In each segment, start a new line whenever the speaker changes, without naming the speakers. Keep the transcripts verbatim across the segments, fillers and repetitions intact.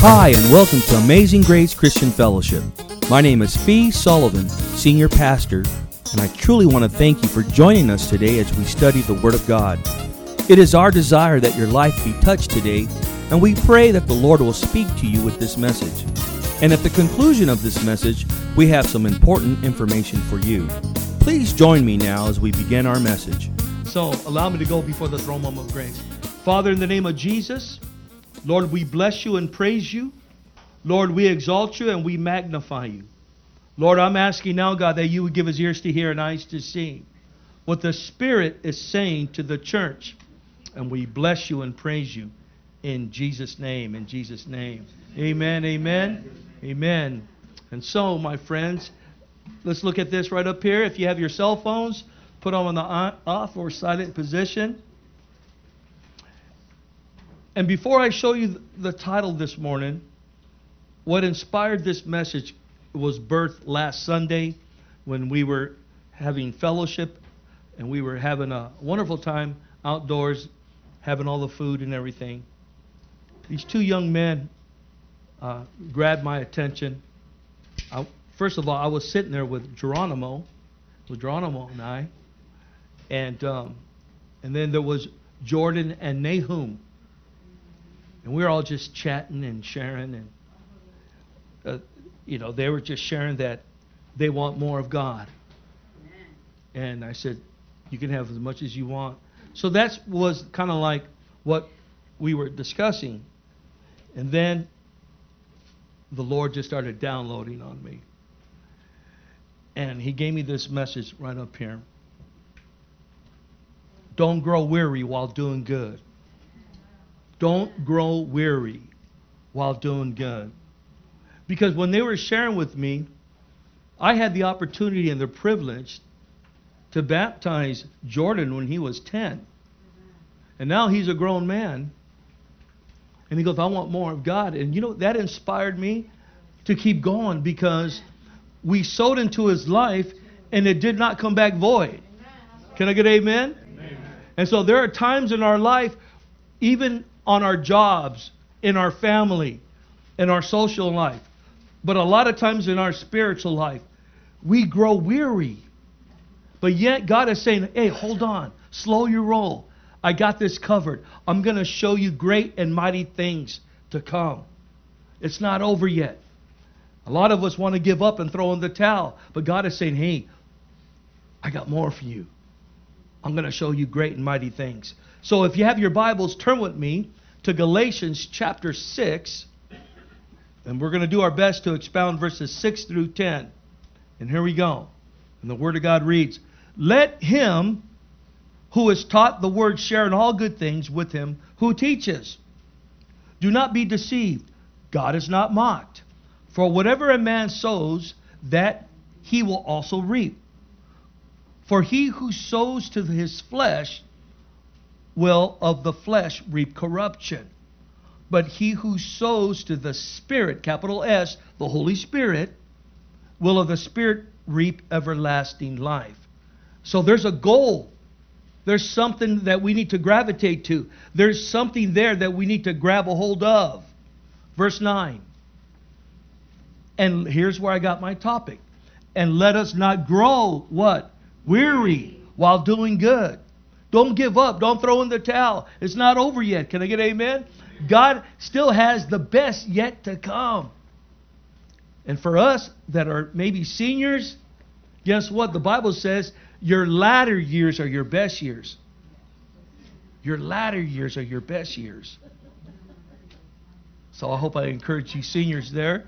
Hi, and welcome to Amazing Grace Christian Fellowship. My name is Fee Sullivan, Senior Pastor, and I truly want to thank you for joining us today as we study the Word of God. It is our desire that your life be touched today, and we pray that the Lord will speak to you with this message. And at the conclusion of this message, we have some important information for you. Please join me now as we begin our message.
So, allow me to go before the throne room of grace. Father, in the name of Jesus, Lord, we bless you and praise you. Lord, we exalt you and we magnify you. Lord, I'm asking now, God, that you would give us ears to hear and eyes to see what the Spirit is saying to the church. And we bless you and praise you in Jesus' name, in Jesus' name. Amen, amen, amen. And so, my friends, let's look at this right up here. If you have your cell phones, put them on the off or silent position. And before I show you the title this morning, what inspired this message was birthed last Sunday when we were having fellowship and we were having a wonderful time outdoors, having all the food and everything. These two young men uh, grabbed my attention. I, first of all, I was sitting there with Geronimo, with Geronimo and I, and um, and then there was Jordan and Nahum. And we were all just chatting and sharing, and uh, you know, they were just sharing that they want more of God. Amen. And I said, you can have as much as you want. So that was kind of like what we were discussing. And then the Lord just started downloading on me. And He gave me this message right up here. Don't grow weary while doing good. Don't grow weary while doing good. Because when they were sharing with me, I had the opportunity and the privilege to baptize Jordan when he was ten. And now he's a grown man. And he goes, I want more of God. And you know, that inspired me to keep going because we sowed into his life and it did not come back void. Can I get amen? Amen. And so there are times in our life, even on our jobs, in our family, in our social life, but a lot of times in our spiritual life, we grow weary. But yet God is saying, hey, hold on, slow your roll. I got this covered. I'm going to show you great and mighty things to come. It's not over yet. A lot of us want to give up and throw in the towel, but God is saying, hey, I got more for you. I'm going to show you great and mighty things. So if you have your Bibles, turn with me to Galatians chapter six. And we're going to do our best to expound verses six through ten. And here we go. And the Word of God reads, let him who is taught the Word share in all good things with him who teaches. Do not be deceived. God is not mocked. For whatever a man sows, that he will also reap. For he who sows to his flesh will of the flesh reap corruption. But he who sows to the Spirit, capital S, the Holy Spirit, will of the Spirit reap everlasting life. So there's a goal. There's something that we need to gravitate to. There's something there that we need to grab a hold of. Verse nine. And here's where I got my topic. And let us not grow, what? Weary while doing good. Don't give up. Don't throw in the towel. It's not over yet. Can I get amen? God still has the best yet to come. And for us that are maybe seniors, guess what? The Bible says your latter years are your best years. Your latter years are your best years. So I hope I encourage you seniors there.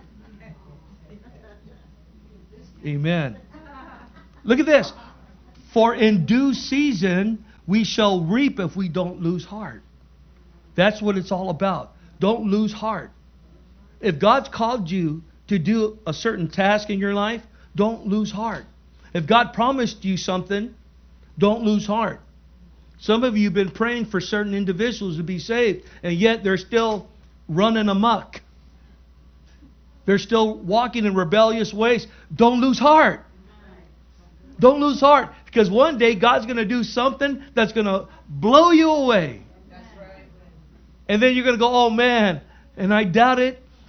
Amen. Look at this. For in due season we shall reap if we don't lose heart. That's what it's all about. Don't lose heart. If God's called you to do a certain task in your life, don't lose heart. If God promised you something, don't lose heart. Some of you have been praying for certain individuals to be saved, and yet they're still running amok. They're still walking in rebellious ways. Don't lose heart. Don't lose heart. Because one day God's going to do something that's going to blow you away. And then you're going to go, oh man, and I doubt it.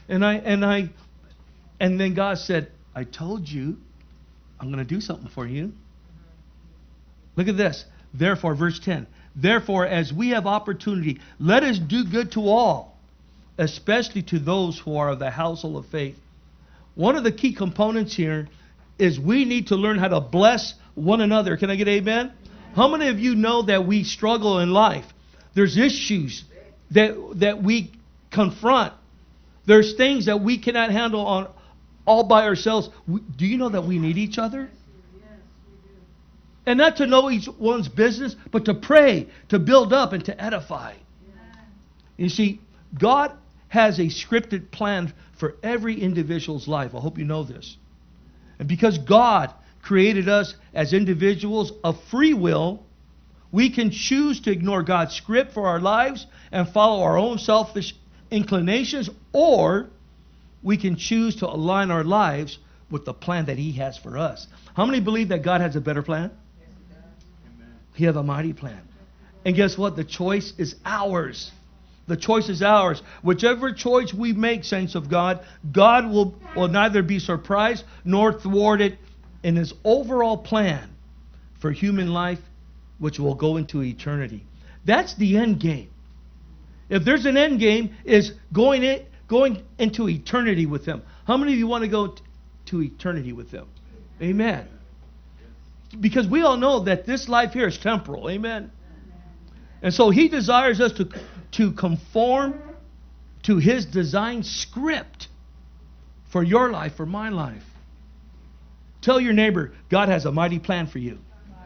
And I and I and then God said, I told you I'm going to do something for you. Look at this. Therefore, verse ten. Therefore, as we have opportunity, let us do good to all, especially to those who are of the household of faith. One of the key components here is we need to learn how to bless one another. Can I get amen? How many of you know that we struggle in life? There's issues that that we confront. There's things that we cannot handle on all by ourselves. We, do you know that we need each other? And not to know each one's business, but to pray, to build up, and to edify. You see, God has a scripted plan for every individual's life. I hope you know this. And because God created us as individuals of free will, we can choose to ignore God's script for our lives and follow our own selfish inclinations, or we can choose to align our lives with the plan that He has for us. How many believe that God has a better plan? He has a mighty plan. And guess what? The choice is ours. The choice is ours. Whichever choice we make, saints of God, God will, will neither be surprised nor thwarted in His overall plan for human life, which will go into eternity. That's the end game. If there's an end game, is going in, going into eternity with Him. How many of you want to go t- to eternity with Him? Amen. Because we all know that this life here is temporal. Amen. And so He desires us to, to conform to His design script for your life, for my life. Tell your neighbor, God has a mighty plan for you.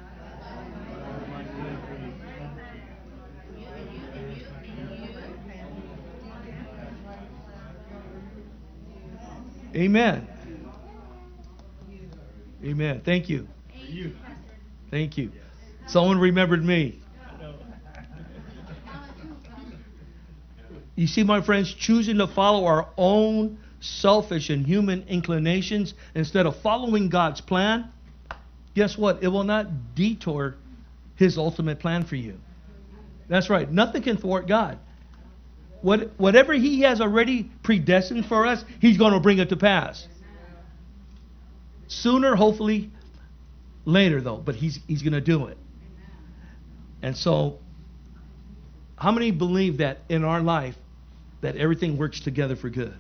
Amen. Amen. Thank you. Thank you. Someone remembered me. You see, my friends, choosing to follow our own selfish and human inclinations instead of following God's plan, guess what? It will not detour His ultimate plan for you. That's right. Nothing can thwart God. What, whatever He has already predestined for us, He's going to bring it to pass. Sooner, hopefully, later though, but He's He's going to do it. And so, how many believe that in our life that everything works together for good?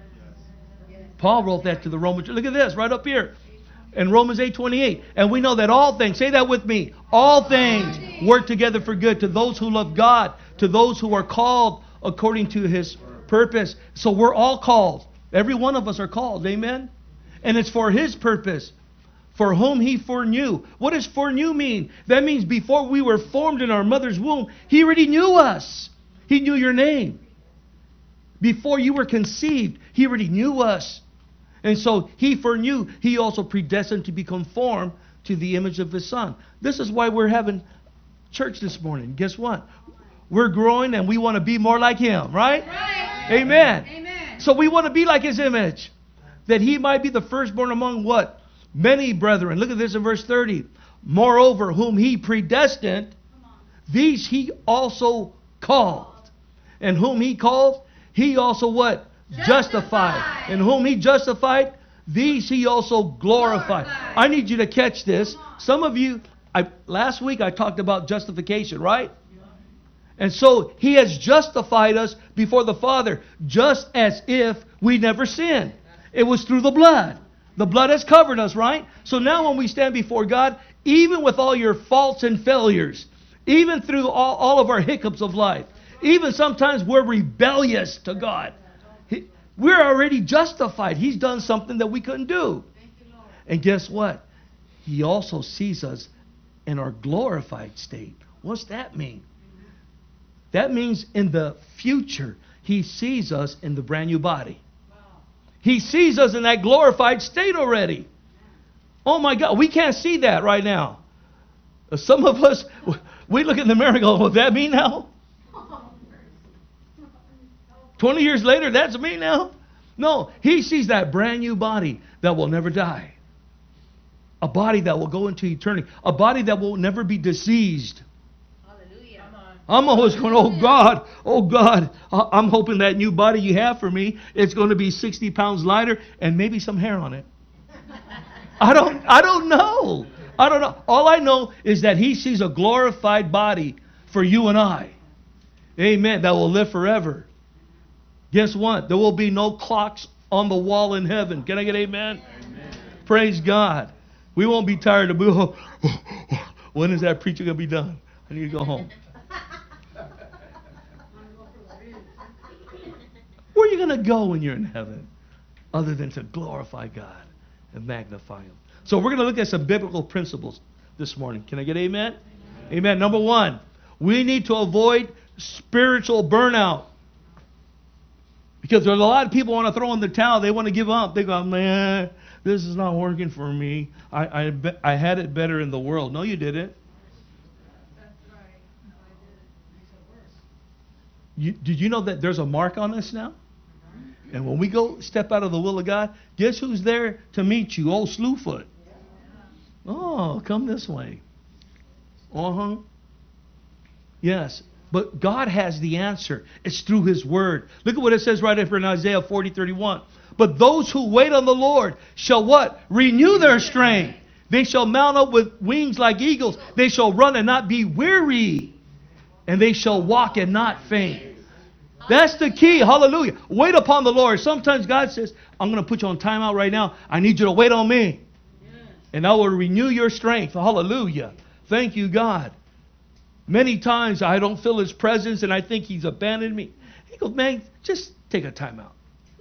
Paul wrote that to the Romans. Look at this right up here in Romans eight twenty-eight. And we know that all things, say that with me, all things work together for good to those who love God, to those who are called according to His purpose. So we're all called. Every one of us are called. Amen? And it's for His purpose, for whom He foreknew. What does foreknew mean? That means before we were formed in our mother's womb, He already knew us. He knew your name. Before you were conceived, He already knew us. And so He foreknew. He also predestined to be conformed to the image of His Son. This is why we're having church this morning. Guess what? We're growing and we want to be more like Him, right?
Right.
Amen.
Amen.
So we want to be like His image. That He might be the firstborn among what? Many brethren. Look at this in verse thirty. Moreover, whom He predestined, these He also called. And whom He called, He also what? Justified. Justified. And whom He justified, these He also glorified. glorified. I need you to catch this. Some of you, I, last week I talked about justification, right? And so He has justified us before the Father, just as if we never sinned. It was through the blood. The blood has covered us, right? So now when we stand before God, even with all your faults and failures, even through all, all of our hiccups of life, even sometimes we're rebellious to God, he, we're already justified. He's done something that we couldn't do. And guess what? He also sees us in our glorified state. What's that mean? That means in the future, He sees us in the brand new body. He sees us in that glorified state already. Oh my God, we can't see that right now. Some of us, we look in the mirror and go, "Will that me now?" twenty years later, that's me now? No, He sees that brand new body that will never die. A body that will go into eternity. A body that will never be diseased.
Hallelujah.
I'm always going, oh God, oh God, I'm hoping that new body you have for me, it's going to be sixty pounds lighter and maybe some hair on it. I don't, I don't know. I don't know. All I know is that He sees a glorified body for you and I. Amen. That will live forever. Guess what? There will be no clocks on the wall in heaven. Can I get amen? Amen. Praise God. We won't be tired of, oh, oh, oh, when is that preacher going to be done? I need to go home. Where are you going to go when you're in heaven? Other than to glorify God and magnify Him. So we're going to look at some biblical principles this morning. Can I get amen? Amen. Amen. Number one, we need to avoid spiritual burnout. Because there's a lot of people want to throw in the towel. They want to give up. They go, man, this is not working for me. I, I, be, I had it better in the world. No, you didn't.
That's right. No, I didn't. Makes it worse.
You, did you know that there's a mark on us now? And when we go step out of the will of God, guess who's there to meet you? Old Slewfoot. Oh, come this way. Uh-huh. Yes. But God has the answer. It's through His Word. Look at what it says right after in Isaiah forty thirty-one. But those who wait on the Lord shall what? Renew their strength. They shall mount up with wings like eagles. They shall run and not be weary. And they shall walk and not faint. That's the key. Hallelujah. Wait upon the Lord. Sometimes God says, I'm going to put you on timeout right now. I need you to wait on me. And I will renew your strength. Hallelujah. Thank you, God. Many times I don't feel His presence and I think He's abandoned me. He goes, man, just take a timeout.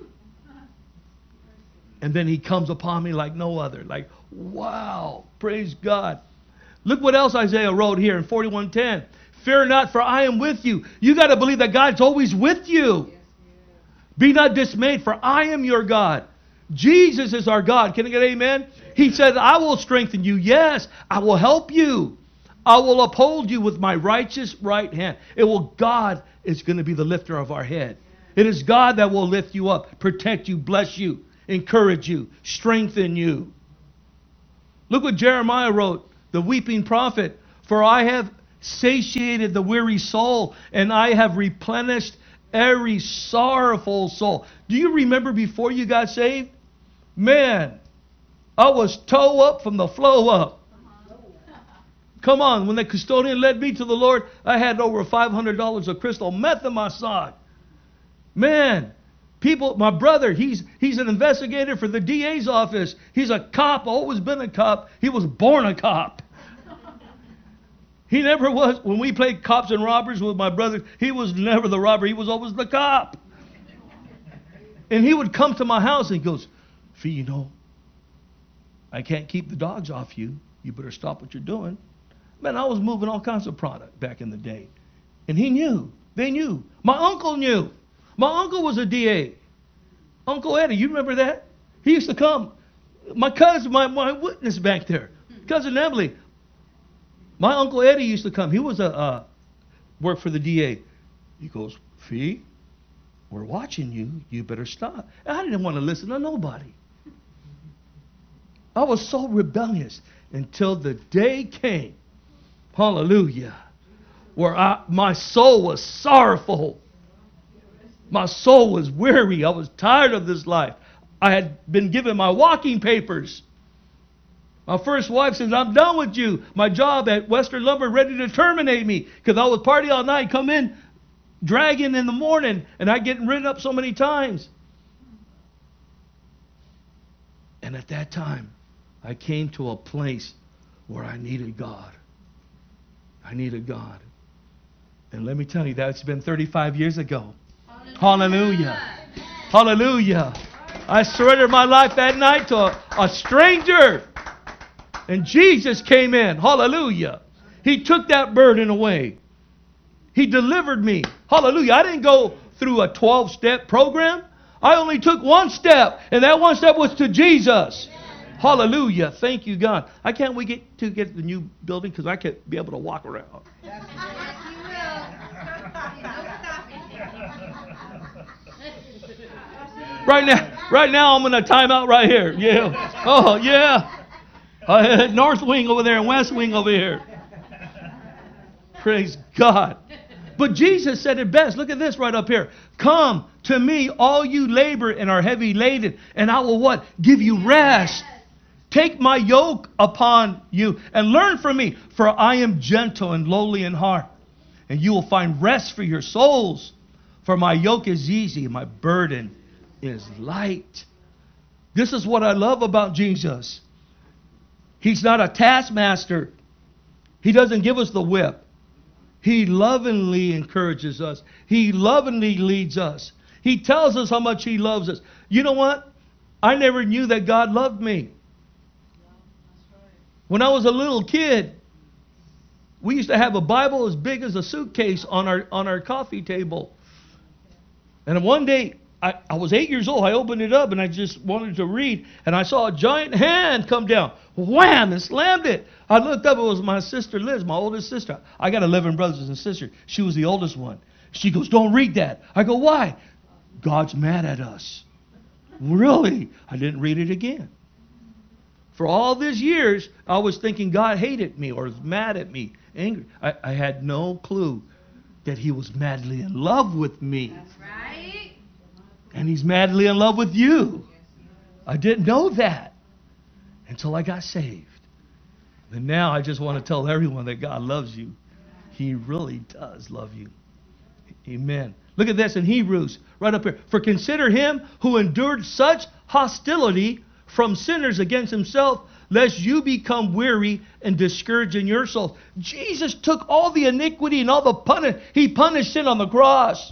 And then He comes upon me like no other. Like, wow. Praise God. Look what else Isaiah wrote here in forty-one ten. Fear not, for I am with you. You got to believe that God's always with you. Be not dismayed, for I am your God. Jesus is our God. Can I get amen? He said, I will strengthen you. Yes, I will help you. I will uphold you with my righteous right hand. It will, God is going to be the lifter of our head. It is God that will lift you up, protect you, bless you, encourage you, strengthen you. Look what Jeremiah wrote, the weeping prophet. For I have satiated the weary soul, and I have replenished every sorrowful soul. Do you remember before you got saved? Man, I was toe up from the flow up. Come on, when the custodian led me to the Lord, I had over five hundred dollars of crystal meth in my sock. Man, people, my brother, he's he's an investigator for the D A's office. He's a cop, always been a cop. He was born a cop. He never was, when we played cops and robbers with my brother, he was never the robber. He was always the cop. And he would come to my house and he goes, Fee, you know, I can't keep the dogs off you. You better stop what you're doing. Man, I was moving all kinds of product back in the day. And he knew. They knew. My uncle knew. My uncle was a D A. Uncle Eddie, you remember that? He used to come. My cousin, my, my witness back there, Cousin Emily. My Uncle Eddie used to come. He was a uh, worked for the D A. He goes, Fee, we're watching you. You better stop. I didn't want to listen to nobody. I was so rebellious until the day came, hallelujah, where I, my soul was sorrowful. My soul was weary. I was tired of this life. I had been given my walking papers. My first wife says, I'm done with you. My job at Western Lumber ready to terminate me because I was party all night, come in, dragging in the morning, and I getting written up so many times. And at that time, I came to a place where I needed God. I needed God. And let me tell you, that's been thirty-five years ago. Hallelujah. Hallelujah. Hallelujah. I surrendered my life that night to a, a stranger. And Jesus came in. Hallelujah. He took that burden away. He delivered me. Hallelujah. I didn't go through a twelve-step program. I only took one step. And that one step was to Jesus. Amen. Hallelujah. Thank you, God. I can't wait get to get the new building because I can't be able to walk around.
Yes, you will.
Right now, right now I'm in a timeout right here. Yeah. Oh, yeah. I had North Wing over there and West Wing over here. Praise God. But Jesus said it best. Look at this right up here. Come to me, all you labor and are heavy laden, and I will what? Give you rest. Take my yoke upon you and learn from me, for I am gentle and lowly in heart, and you will find rest for your souls. For my yoke is easy, and my burden is light. This is what I love about Jesus. He's not a taskmaster. He doesn't give us the whip. He lovingly encourages us. He lovingly leads us. He tells us how much He loves us. You know what? I never knew that God loved me. When I was a little kid, we used to have a Bible as big as a suitcase on our on our coffee table. And one day, I, I was eight years old. I opened it up and I just wanted to read. And I saw a giant hand come down. Wham! And slammed it. I looked up. It was my sister Liz, my oldest sister. I got eleven brothers and sisters. She was the oldest one. She goes, don't read that. I go, why? God's mad at us. Really? I didn't read it again. For all these years, I was thinking God hated me or was mad at me, angry. I, I had no clue that He was madly in love with me.
That's right.
And He's madly in love with you. I didn't know that until I got saved. And now I just want to tell everyone that God loves you. He really does love you. Amen. Look at this in Hebrews, right up here. For consider Him who endured such hostility from sinners against Himself, lest you become weary and discouraged in your souls. Jesus took all the iniquity and all the punish. He punished sin on the cross.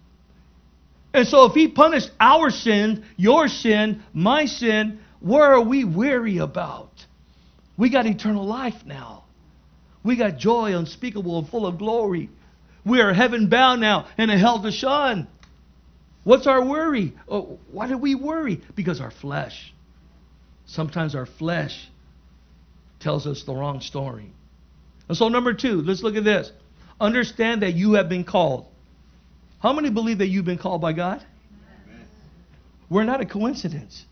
And so if He punished our sin, your sin, my sin, where are we weary about? We got eternal life now. We got joy unspeakable and full of glory. We are heaven bound now and a hell to shun. What's our worry? Oh, why do we worry? Because our flesh. Sometimes our flesh tells us the wrong story. And so number two, let's look at this. Understand that you have been called. How many believe that you've been called by God? Amen. We're not a coincidence.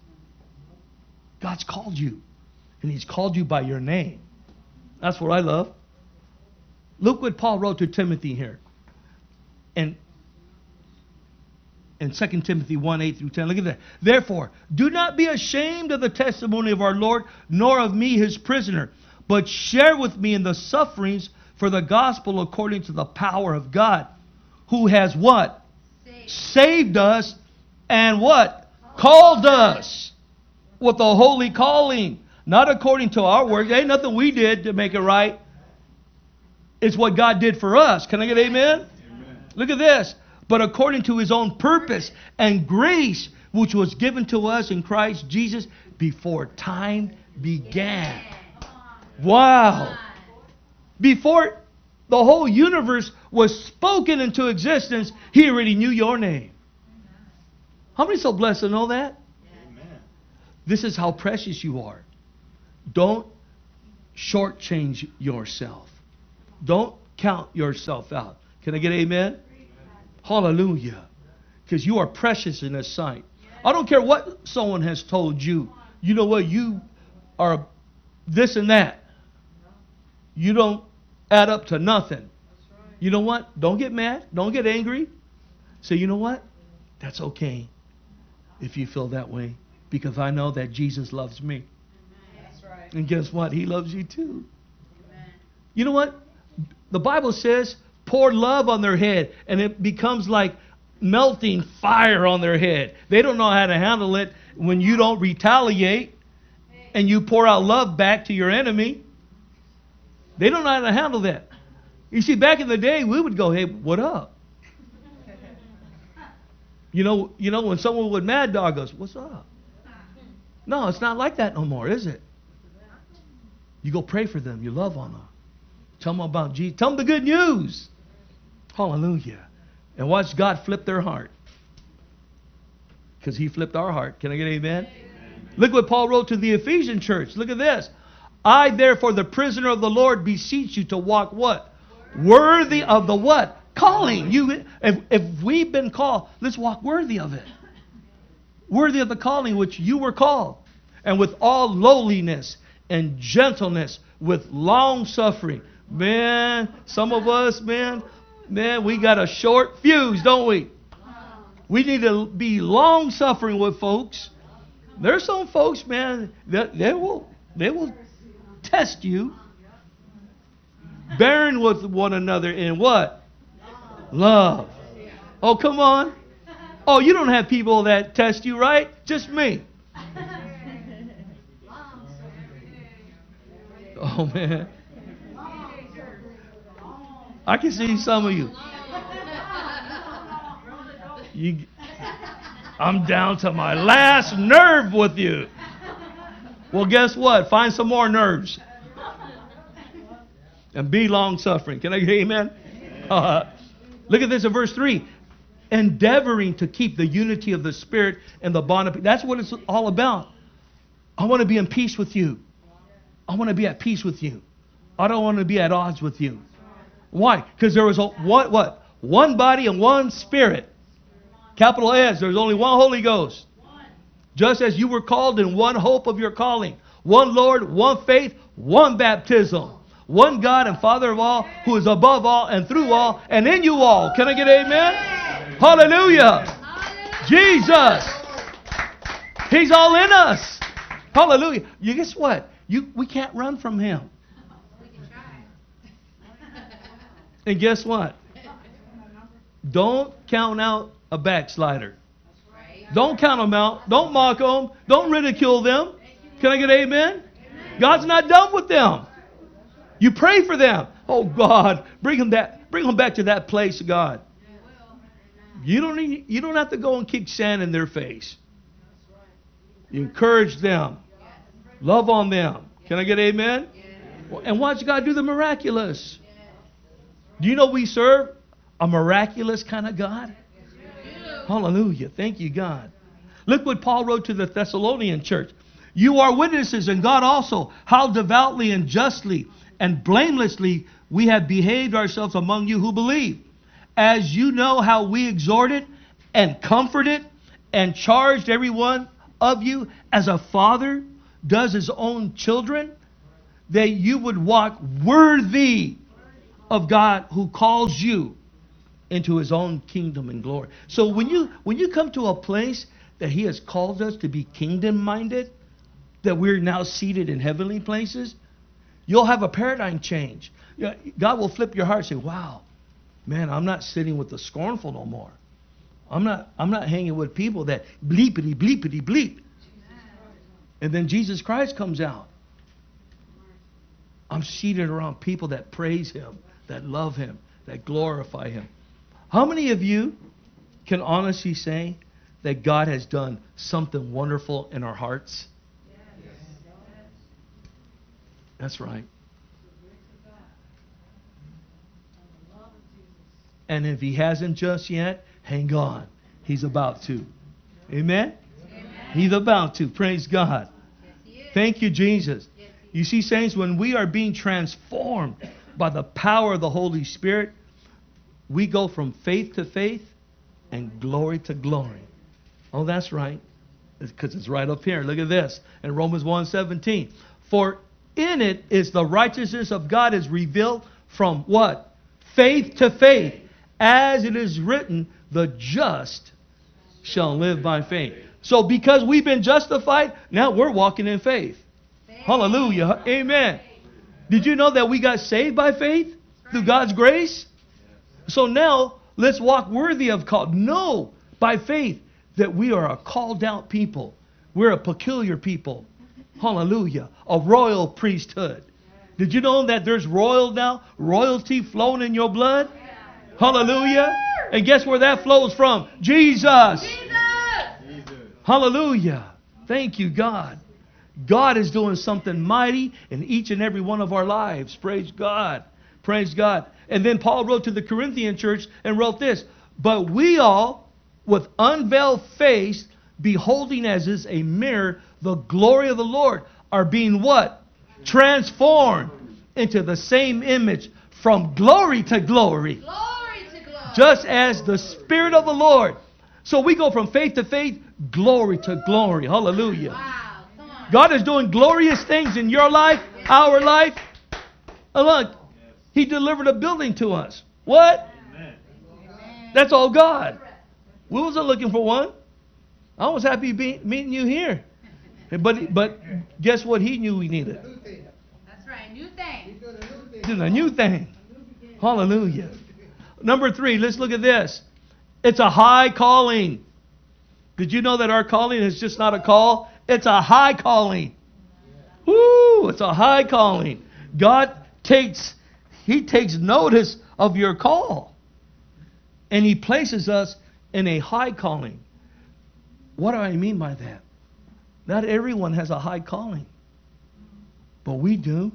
God's called you. And He's called you by your name. That's what I love. Look what Paul wrote to Timothy here. And in Second Timothy one, eight through ten. Look at that. Therefore, do not be ashamed of the testimony of our Lord, nor of me, His prisoner, but share with me in the sufferings for the gospel according to the power of God, who has what? Saved, Saved us and what? Called us with a holy calling. Not according to our works. There ain't nothing we did to make it right. It's what God did for us. Can I get amen? Amen. Look at this. But according to His own purpose and grace, which was given to us in Christ Jesus before time began. Wow. Before the whole universe was spoken into existence, He already knew your name. How many so blessed to know that? Amen. This is how precious you are. Don't shortchange yourself. Don't count yourself out. Can I get amen? Hallelujah. Because you are precious in His sight. I don't care what someone has told you. You know what? You are this and that. You don't add up to nothing. You know what? Don't get mad. Don't get angry. Say, you know what? That's okay if you feel that way. Because I know that Jesus loves me. That's right. And guess what? He loves you too. Amen. You know what? The Bible says, pour love on their head, and it becomes like melting fire on their head. They don't know how to handle it when you don't retaliate and you pour out love back to your enemy. They don't know how to handle that. You see, back in the day, we would go, hey, what up? You know, you know, when someone would mad dog us, what's up? No, it's not like that no more, is it? You go pray for them. You love on them. Tell them about Jesus. Tell them the good news. Hallelujah. And watch God flip their heart. Because He flipped our heart. Can I get amen? Amen? Look what Paul wrote to the Ephesian church. Look at this. I, therefore, the prisoner of the Lord, beseech you to walk what? Worthy of the what? Calling. You, if, if we've been called, let's walk worthy of it. Worthy of the calling which you were called. And with all lowliness and gentleness, with long suffering. Man, some of us, man, Man, we got a short fuse, don't we? We need to be long suffering with folks. There's some folks, man, that they will they will test you. Bearing with one another in what? Love. Oh, come on. Oh, you don't have people that test you, right? Just me. Oh, man. I can see some of you. You, I'm down to my last nerve with you. Well, guess what? Find some more nerves. And be long-suffering. Can I get amen? Uh, look at this in verse three. Endeavoring to keep the unity of the Spirit and the bond of peace. That's what it's all about. I want to be in peace with you. I want to be at peace with you. I don't want to be at odds with you. Why? Because there was a, what, what? One body and one Spirit. Capital S. There's only one Holy Ghost. Just as you were called in one hope of your calling. One Lord, one faith, one baptism. One God and Father of all, who is above all and through all and in you all. Can I get amen? Hallelujah. Jesus. He's all in us. Hallelujah. You guess what? You we can't run from Him. And guess what? Don't count out a backslider. Don't count them out. Don't mock them. Don't ridicule them. Can I get amen? God's not done with them. You pray for them. Oh God, bring them that, bring them back to that place, God. You don't need, you don't have to go and kick sand in their face. You encourage them. Love on them. Can I get amen? And watch God do the miraculous. Do you know we serve a miraculous kind of God? Hallelujah. Thank you, God. Look what Paul wrote to the Thessalonian church. You are witnesses, and God also, how devoutly and justly and blamelessly we have behaved ourselves among you who believe. As you know how we exhorted and comforted and charged every one of you as a father does his own children, that you would walk worthy of God who calls you into His own kingdom and glory. So when you when you come to a place that He has called us to be kingdom-minded, that we're now seated in heavenly places, you'll have a paradigm change. God will flip your heart and say, wow, man, I'm not sitting with the scornful no more. I'm not I'm not hanging with people that bleepity, bleepity, bleep. And then Jesus Christ comes out. I'm seated around people that praise Him, that love Him, that glorify Him. How many of you can honestly say that God has done something wonderful in our hearts? That's right. And if He hasn't just yet, hang on. He's about to. Amen? Amen. He's about to. Praise God. Yes, thank you, Jesus. Yes, you see, saints, when we are being transformed by the power of the Holy Spirit, we go from faith to faith and glory to glory. Oh, that's right. Because it's right up here. Look at this. In Romans one seventeen. For in it is the righteousness of God is revealed from what? Faith to faith. As it is written, the just shall live by faith. So because we've been justified, now we're walking in faith. faith. Hallelujah. Amen. Did you know that we got saved by faith? Through God's grace? So now, let's walk worthy of call. Know by faith that we are a called out people. We're a peculiar people. Hallelujah. A royal priesthood. Did you know that there's royal now? Royalty flowing in your blood? Hallelujah. And guess where that flows from? Jesus. Jesus. Hallelujah. Thank you, God. God is doing something mighty in each and every one of our lives. Praise God. Praise God. And then Paul wrote to the Corinthian church and wrote this. But we all, with unveiled face, beholding as is a mirror the glory of the Lord, are being what? Transformed into the same image from glory to glory. Glory to glory. Just as the Spirit of the Lord. So we go from faith to faith, glory to glory. Hallelujah. Wow. Come on. God is doing glorious things in your life, our life. And look, He delivered a building to us. What? Amen. That's all God. We wasn't looking for one. I was happy be, meeting you here. But but guess what he knew we needed?
That's right, new thing.
This is a new thing. Hallelujah. Number three, let's look at this. It's a high calling. Did you know that our calling is just not a call? It's a high calling. Woo! It's a high calling. God takes, He takes notice of your call. And He places us in a high calling. What do I mean by that? Not everyone has a high calling. But we do.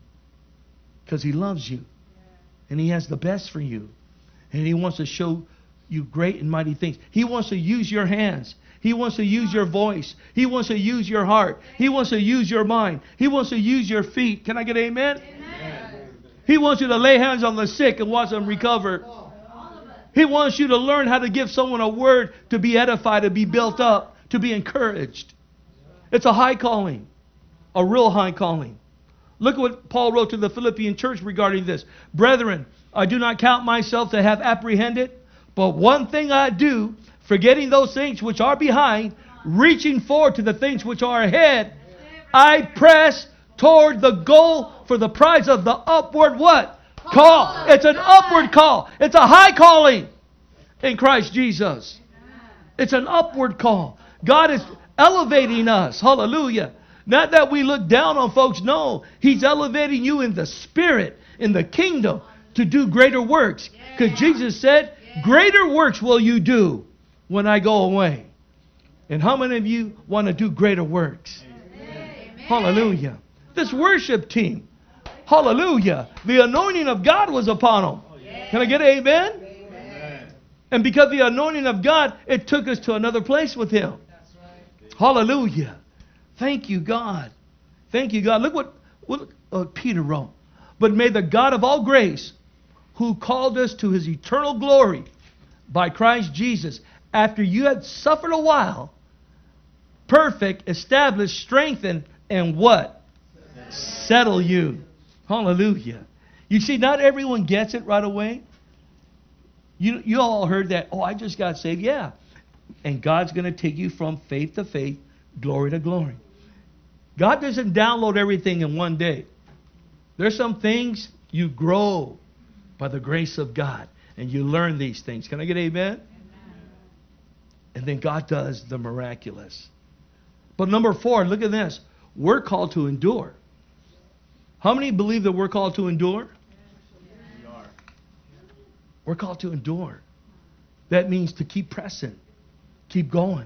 Because He loves you. And He has the best for you. And He wants to show you great and mighty things. He wants to use your hands. He wants to use your voice. He wants to use your heart. He wants to use your mind. He wants to use your feet. Can I get an amen? Amen. He wants you to lay hands on the sick and watch them recover. He wants you to learn how to give someone a word to be edified, to be built up, to be encouraged. It's a high calling. A real high calling. Look at what Paul wrote to the Philippian church regarding this. Brethren, I do not count myself to have apprehended, but one thing I do, forgetting those things which are behind, reaching forward to the things which are ahead, I press toward the goal for the prize of the upward what? Call. It's an upward call. It's a high calling in Christ Jesus. It's an upward call. God is elevating us. Hallelujah. Not that we look down on folks. No. He's elevating you in the spirit, in the kingdom, to do greater works. Because Jesus said, greater works will you do when I go away. And how many of you want to do greater works? Amen. Hallelujah. This worship team, hallelujah, the anointing of God was upon them. Can I get an amen? Amen. And because the anointing of God, it took us to another place with Him. Right. Hallelujah. Thank you, God. Thank you, God. Look what, what uh, Peter wrote. But may the God of all grace, who called us to His eternal glory by Christ Jesus, after you had suffered a while, perfect, establish, strengthen, and what? Settle you. Hallelujah. You see, not everyone gets it right away. You, you all heard that, oh, I just got saved. Yeah. And God's going to take you from faith to faith, glory to glory. God doesn't download everything in one day. There's some things you grow by the grace of God. And you learn these things. Can I get amen? Amen? And then God does the miraculous. But number four, look at this. We're called to endure. How many believe that we're called to endure? We are. We're called to endure. That means to keep pressing. Keep going.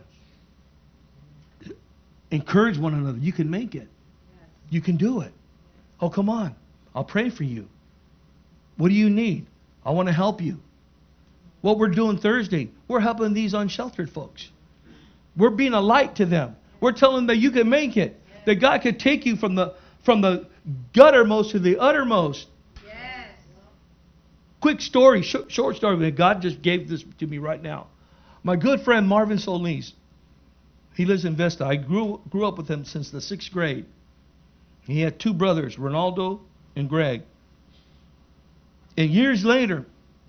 Encourage one another. You can make it. You can do it. Oh, come on. I'll pray for you. What do you need? I want to help you. What we're doing Thursday, we're helping these unsheltered folks. We're being a light to them. We're telling them that you can make it. That God could take you from the from the guttermost to the uttermost. Yes. Quick story, sh- short story. God just gave this to me right now. My good friend Marvin Solis, he lives in Vista. I grew grew up with him since the sixth grade. He had two brothers, Ronaldo and Greg. And years later,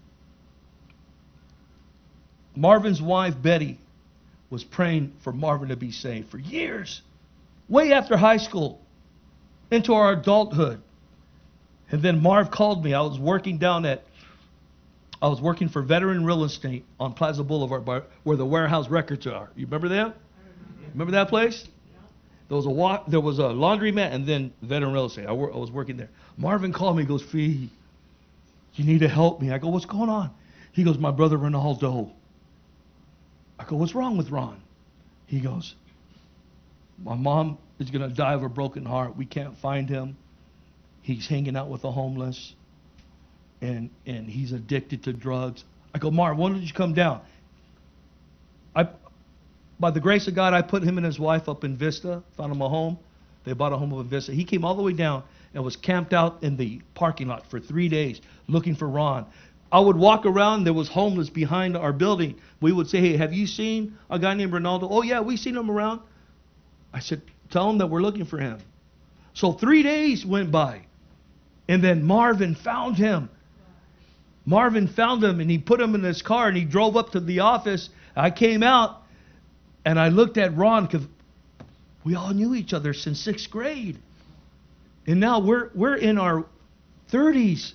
Marvin's wife, Betty, was praying for Marvin to be saved for years. Way after high school, into our adulthood. And then Marv called me. I was working down at, I was working for Veteran Real Estate on Plaza Boulevard, where the warehouse records are. You remember that? Remember that place? There was a wa- there was a laundromat and then Veteran Real Estate. I, wor- I was working there. Marvin called me and goes, Fee, you need to help me. I go, what's going on? He goes, my brother Ronaldo. I go, what's wrong with Ron? He goes, my mom is going to die of a broken heart. We can't find him. He's hanging out with the homeless. And and he's addicted to drugs. I go, Marv, why don't you come down? I, by the grace of God, I put him and his wife up in Vista, found him a home. They bought a home up in Vista. He came all the way down and was camped out in the parking lot for three days looking for Ron. I would walk around. There was homeless behind our building. We would say, hey, have you seen a guy named Ronaldo? Oh, yeah, we've seen him around. I said, tell him that we're looking for him. So three days went by. And then Marvin found him. Marvin found him and he put him in his car and he drove up to the office. I came out and I looked at Ron because we all knew each other since sixth grade. And now we're we're in our thirties.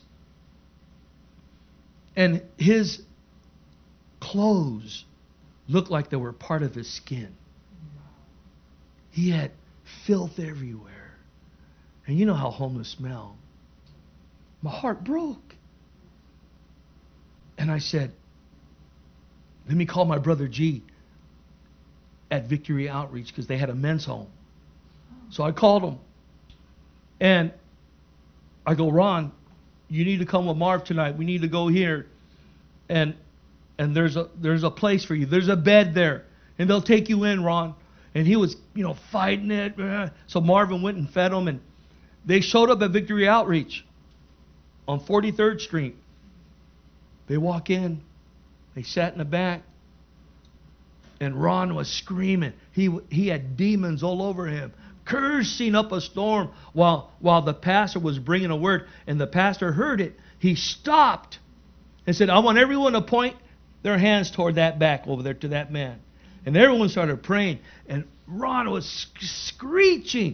And his clothes looked like they were part of his skin. He had filth everywhere. And you know how homeless smell. My heart broke. And I said, let me call my brother G at Victory Outreach because they had a men's home. So I called him. And I go, Ron, you need to come with Marv tonight. We need to go here. And and there's a there's a place for you. There's a bed there. And they'll take you in, Ron. And he was, you know, fighting it. So Marvin went and fed him. And they showed up at Victory Outreach on forty-third Street. They walk in. They sat in the back. And Ron was screaming. He he had demons all over him, cursing up a storm while while the pastor was bringing a word. And the pastor heard it. He stopped and said, I want everyone to point their hands toward that back over there to that man. And everyone started praying. And Ron was screeching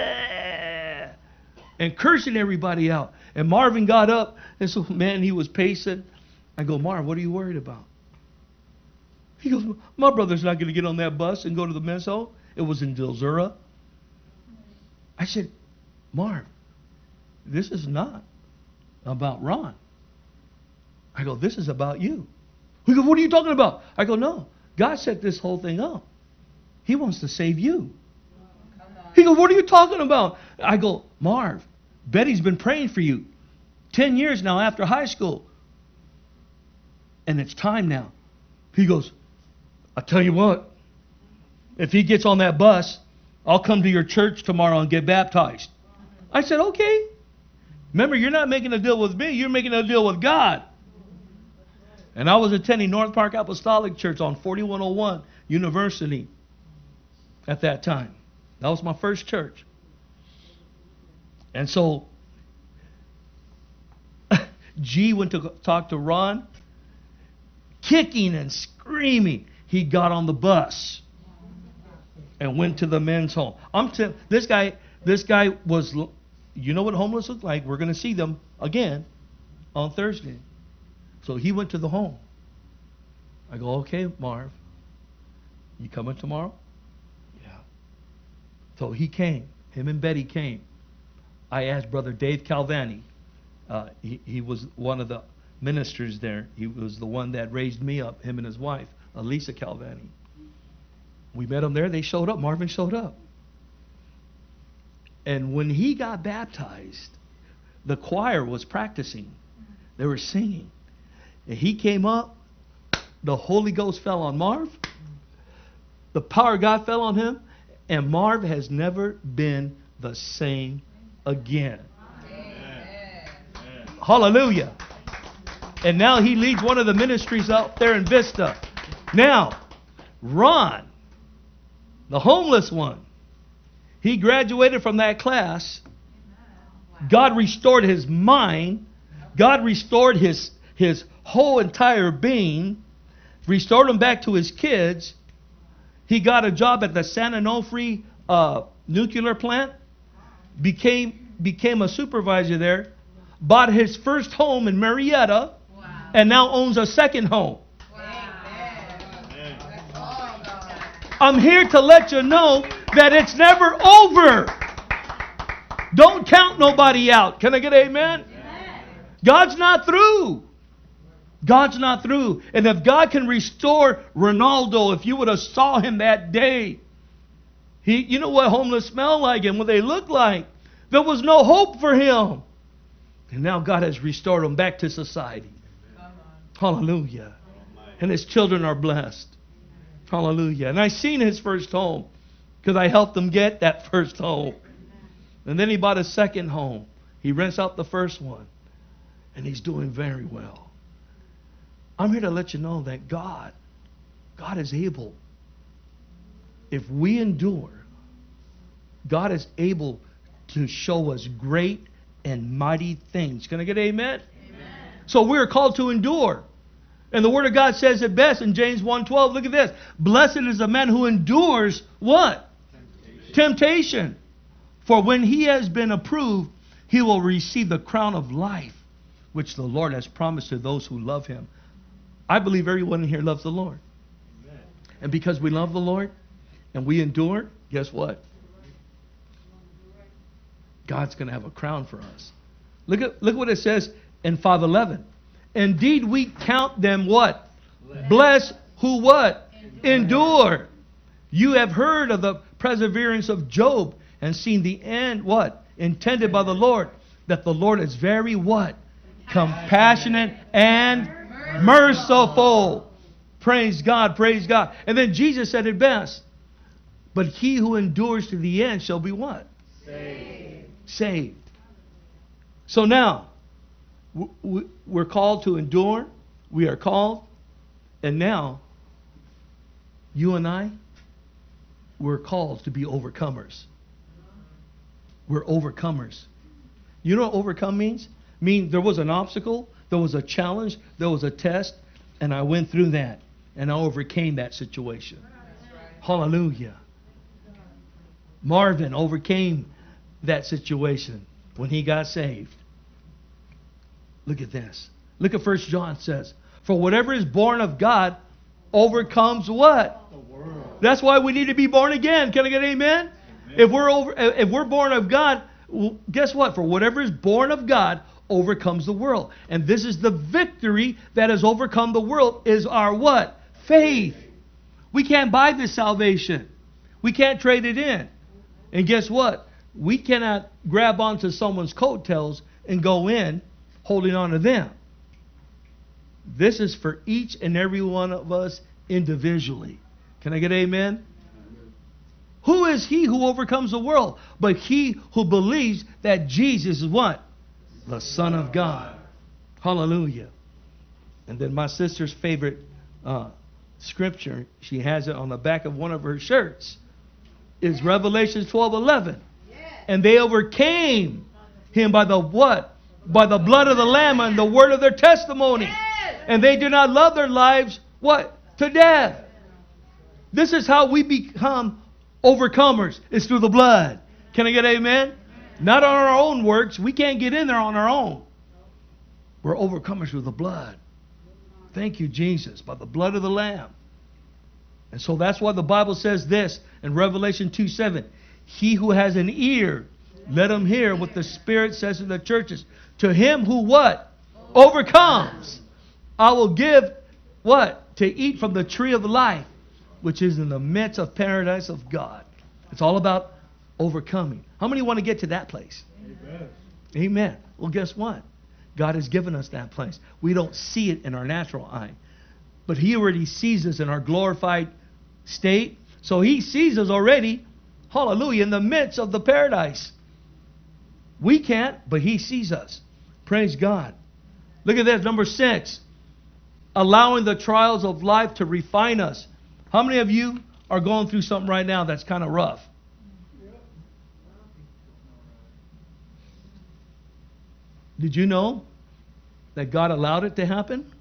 and cursing everybody out. And Marvin got up. And so, man, he was pacing. I go, Marv, what are you worried about? He goes, my brother's not going to get on that bus and go to the men's home. It was in Dilzura. I said, Marv, this is not about Ron. I go, this is about you. He goes, what are you talking about? I go, no. God set this whole thing up. He wants to save you. He goes, what are you talking about? I go, Marv, Betty's been praying for you. Ten years now after high school. And it's time now. He goes, I'll tell you what. If he gets on that bus, I'll come to your church tomorrow and get baptized. I said, okay. Remember, you're not making a deal with me. You're making a deal with God. And I was attending North Park Apostolic Church on forty-one oh one University at that time. That was my first church. And so G went to talk to Ron, kicking and screaming. He got on the bus and went to the men's home. I'm t- this guy. This guy was. You know what homeless look like? We're going to see them again on Thursday. So he went to the home. I go, okay, Marv, you coming tomorrow? Yeah. So he came. Him and Betty came. I asked Brother Dave Calvani. Uh, he, he was one of the ministers there. He was the one that raised me up, him and his wife, Elisa Calvani. We met him there. They showed up. Marvin showed up. And when he got baptized, the choir was practicing. They were singing. And he came up. The Holy Ghost fell on Marv. The power of God fell on him. And Marv has never been the same again. Amen. Hallelujah. And now he leads one of the ministries out there in Vista. Now, Ron, the homeless one, he graduated from that class. God restored his mind. God restored his, his whole entire being. Restored him back to his kids. He got a job at the San Onofre uh, nuclear plant. Became, became a supervisor there. Bought his first home in Marietta. Wow. And now owns a second home. I'm here to let you know that it's never over. Don't count nobody out. Can I get amen? Amen. God's not through. God's not through. And if God can restore Ronaldo, if you would have saw him that day, he, you know what homeless smell like and what they look like. There was no hope for him. And now God has restored him back to society. Hallelujah. And his children are blessed. Hallelujah. And I seen his first home because I helped him get that first home. And then he bought a second home. He rents out the first one. And he's doing very well. I'm here to let you know that God, God is able. If we endure, God is able to show us great and mighty things. Can I get amen? Amen. So we're called to endure. And the Word of God says it best in James one twelve. Look at this. Blessed is the man who endures what? Temptation. Temptation. For when he has been approved, he will receive the crown of life, which the Lord has promised to those who love him. I believe everyone in here loves the Lord. Amen. And because we love the Lord and we endure, guess what? God's going to have a crown for us. Look at look what it says in five eleven. Indeed, we count them what? Blessed, Blessed who what? Endure. Endure. You have heard of the perseverance of Job and seen the end what? Intended by the Lord. That the Lord is very what? Compassionate and merciful. Praise God, praise God. And then Jesus said it best. But he who endures to the end shall be what? Saved. Saved. So now, we're called to endure. We are called. And now, you and I, we're called to be overcomers. We're overcomers. You know what overcome means? I mean, there was an obstacle, there was a challenge, there was a test, and I went through that. And I overcame that situation. Hallelujah. Marvin overcame that situation when he got saved. Look at this. Look at First John says, for whatever is born of God overcomes what? The world. That's why we need to be born again. Can I get an amen? Amen. If we're over, if we're born of God, guess what? For whatever is born of God overcomes the world. And this is the victory that has overcome the world is our what? Faith. We can't buy this salvation. We can't trade it in. And guess what? We cannot grab onto someone's coattails and go in holding on to them. This is for each and every one of us individually. Can I get amen? Who is he who overcomes the world? But he who believes that Jesus is what? The Son of God. Hallelujah. And then my sister's favorite uh, scripture, she has it on the back of one of her shirts, is Revelation twelve eleven. And they overcame him by the what? By the blood of the Lamb and the word of their testimony. And they did not love their lives, what? To death. This is how we become overcomers. It's through the blood. Can I get amen? Not on our own works. We can't get in there on our own. We're overcomers through the blood. Thank you, Jesus. By the blood of the Lamb. And so that's why the Bible says this in Revelation two seven. He who has an ear, let him hear what the Spirit says to the churches. To him who what? Overcomes. I will give what? To eat from the tree of life, which is in the midst of paradise of God. It's all about overcoming. How many want to get to that place? Amen. Amen. Well, guess what? God has given us that place. We don't see it in our natural eye. But He already sees us in our glorified state. So He sees us already, hallelujah, in the midst of the paradise. We can't, but He sees us. Praise God. Look at this, number six. Allowing the trials of life to refine us. How many of you are going through something right now that's kind of rough? Did you know that God allowed it to happen?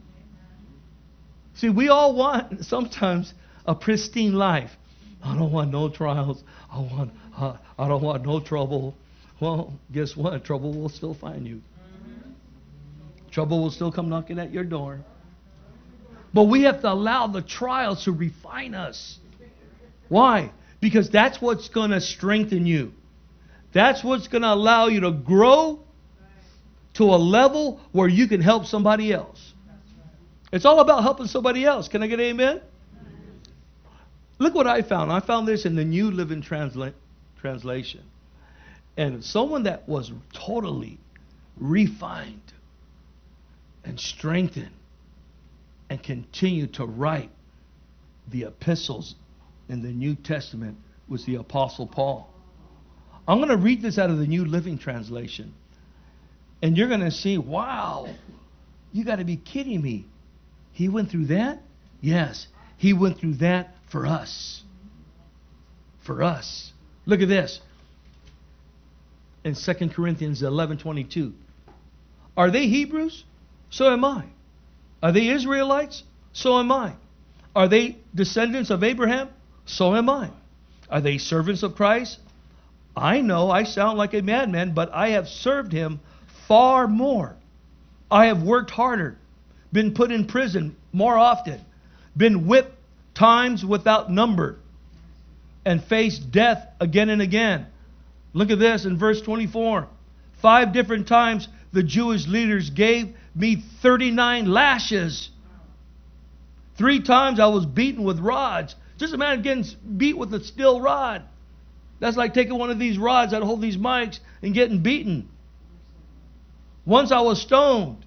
See, we all want sometimes a pristine life. I don't want no trials. I want. Uh, I don't want no trouble. Well, guess what? Trouble will still find you. Trouble will still come knocking at your door. But we have to allow the trials to refine us. Why? Because that's what's going to strengthen you. That's what's going to allow you to grow to a level where you can help somebody else. It's all about helping somebody else. Can I get an amen? Look what I found. I found this in the New Living Transla- Translation. And someone that was totally refined and strengthened and continued to write the epistles in the New Testament was the Apostle Paul. I'm going to read this out of the New Living Translation. And you're going to see, wow, you got to be kidding me. He went through that? Yes, He went through that for us. For us. Look at this. In Second Corinthians eleven twenty-two. Are they Hebrews? So am I. Are they Israelites? So am I. Are they descendants of Abraham? So am I. Are they servants of Christ? I know I sound like a madman, but I have served him far more. I have worked harder, been put in prison more often, been whipped times without number, and faced death again and again. Look at this in verse twenty-four. Five different times the Jewish leaders gave me thirty-nine lashes. Three times I was beaten with rods. Just imagine getting beat with a steel rod. That's like taking one of these rods that hold these mics and getting beaten. Once I was stoned.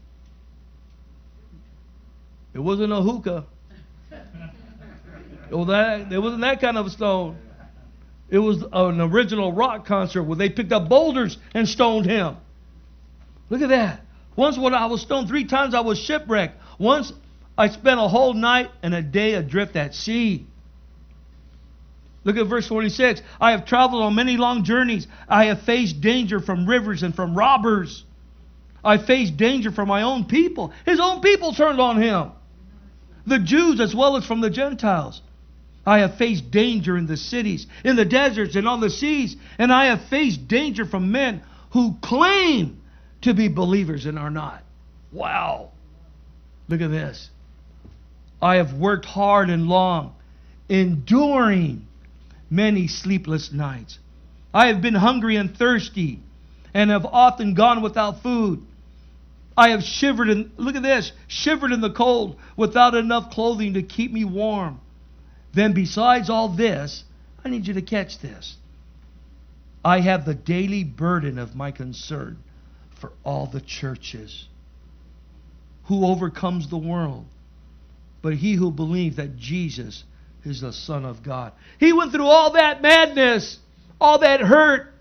It wasn't a hookah. It, was that, it wasn't that kind of a stone. It was an original rock concert where they picked up boulders and stoned him. Look at that. Once when I was stoned, three times I was shipwrecked. Once I spent a whole night and a day adrift at sea. Look at verse twenty-six. I have traveled on many long journeys. I have faced danger from rivers and from robbers. I faced danger from my own people. His own people turned on him. The Jews as well as from the Gentiles. I have faced danger in the cities, in the deserts, and on the seas. And I have faced danger from men who claim to be believers and are not. Wow. Look at this. I have worked hard and long, enduring many sleepless nights. I have been hungry and thirsty, and have often gone without food. I have shivered in, look at this, shivered in the cold without enough clothing to keep me warm. Then besides all this, I need you to catch this. I have the daily burden of my concern for all the churches. Who overcomes the world? But he who believes that Jesus is the Son of God. He went through all that madness, all that hurt,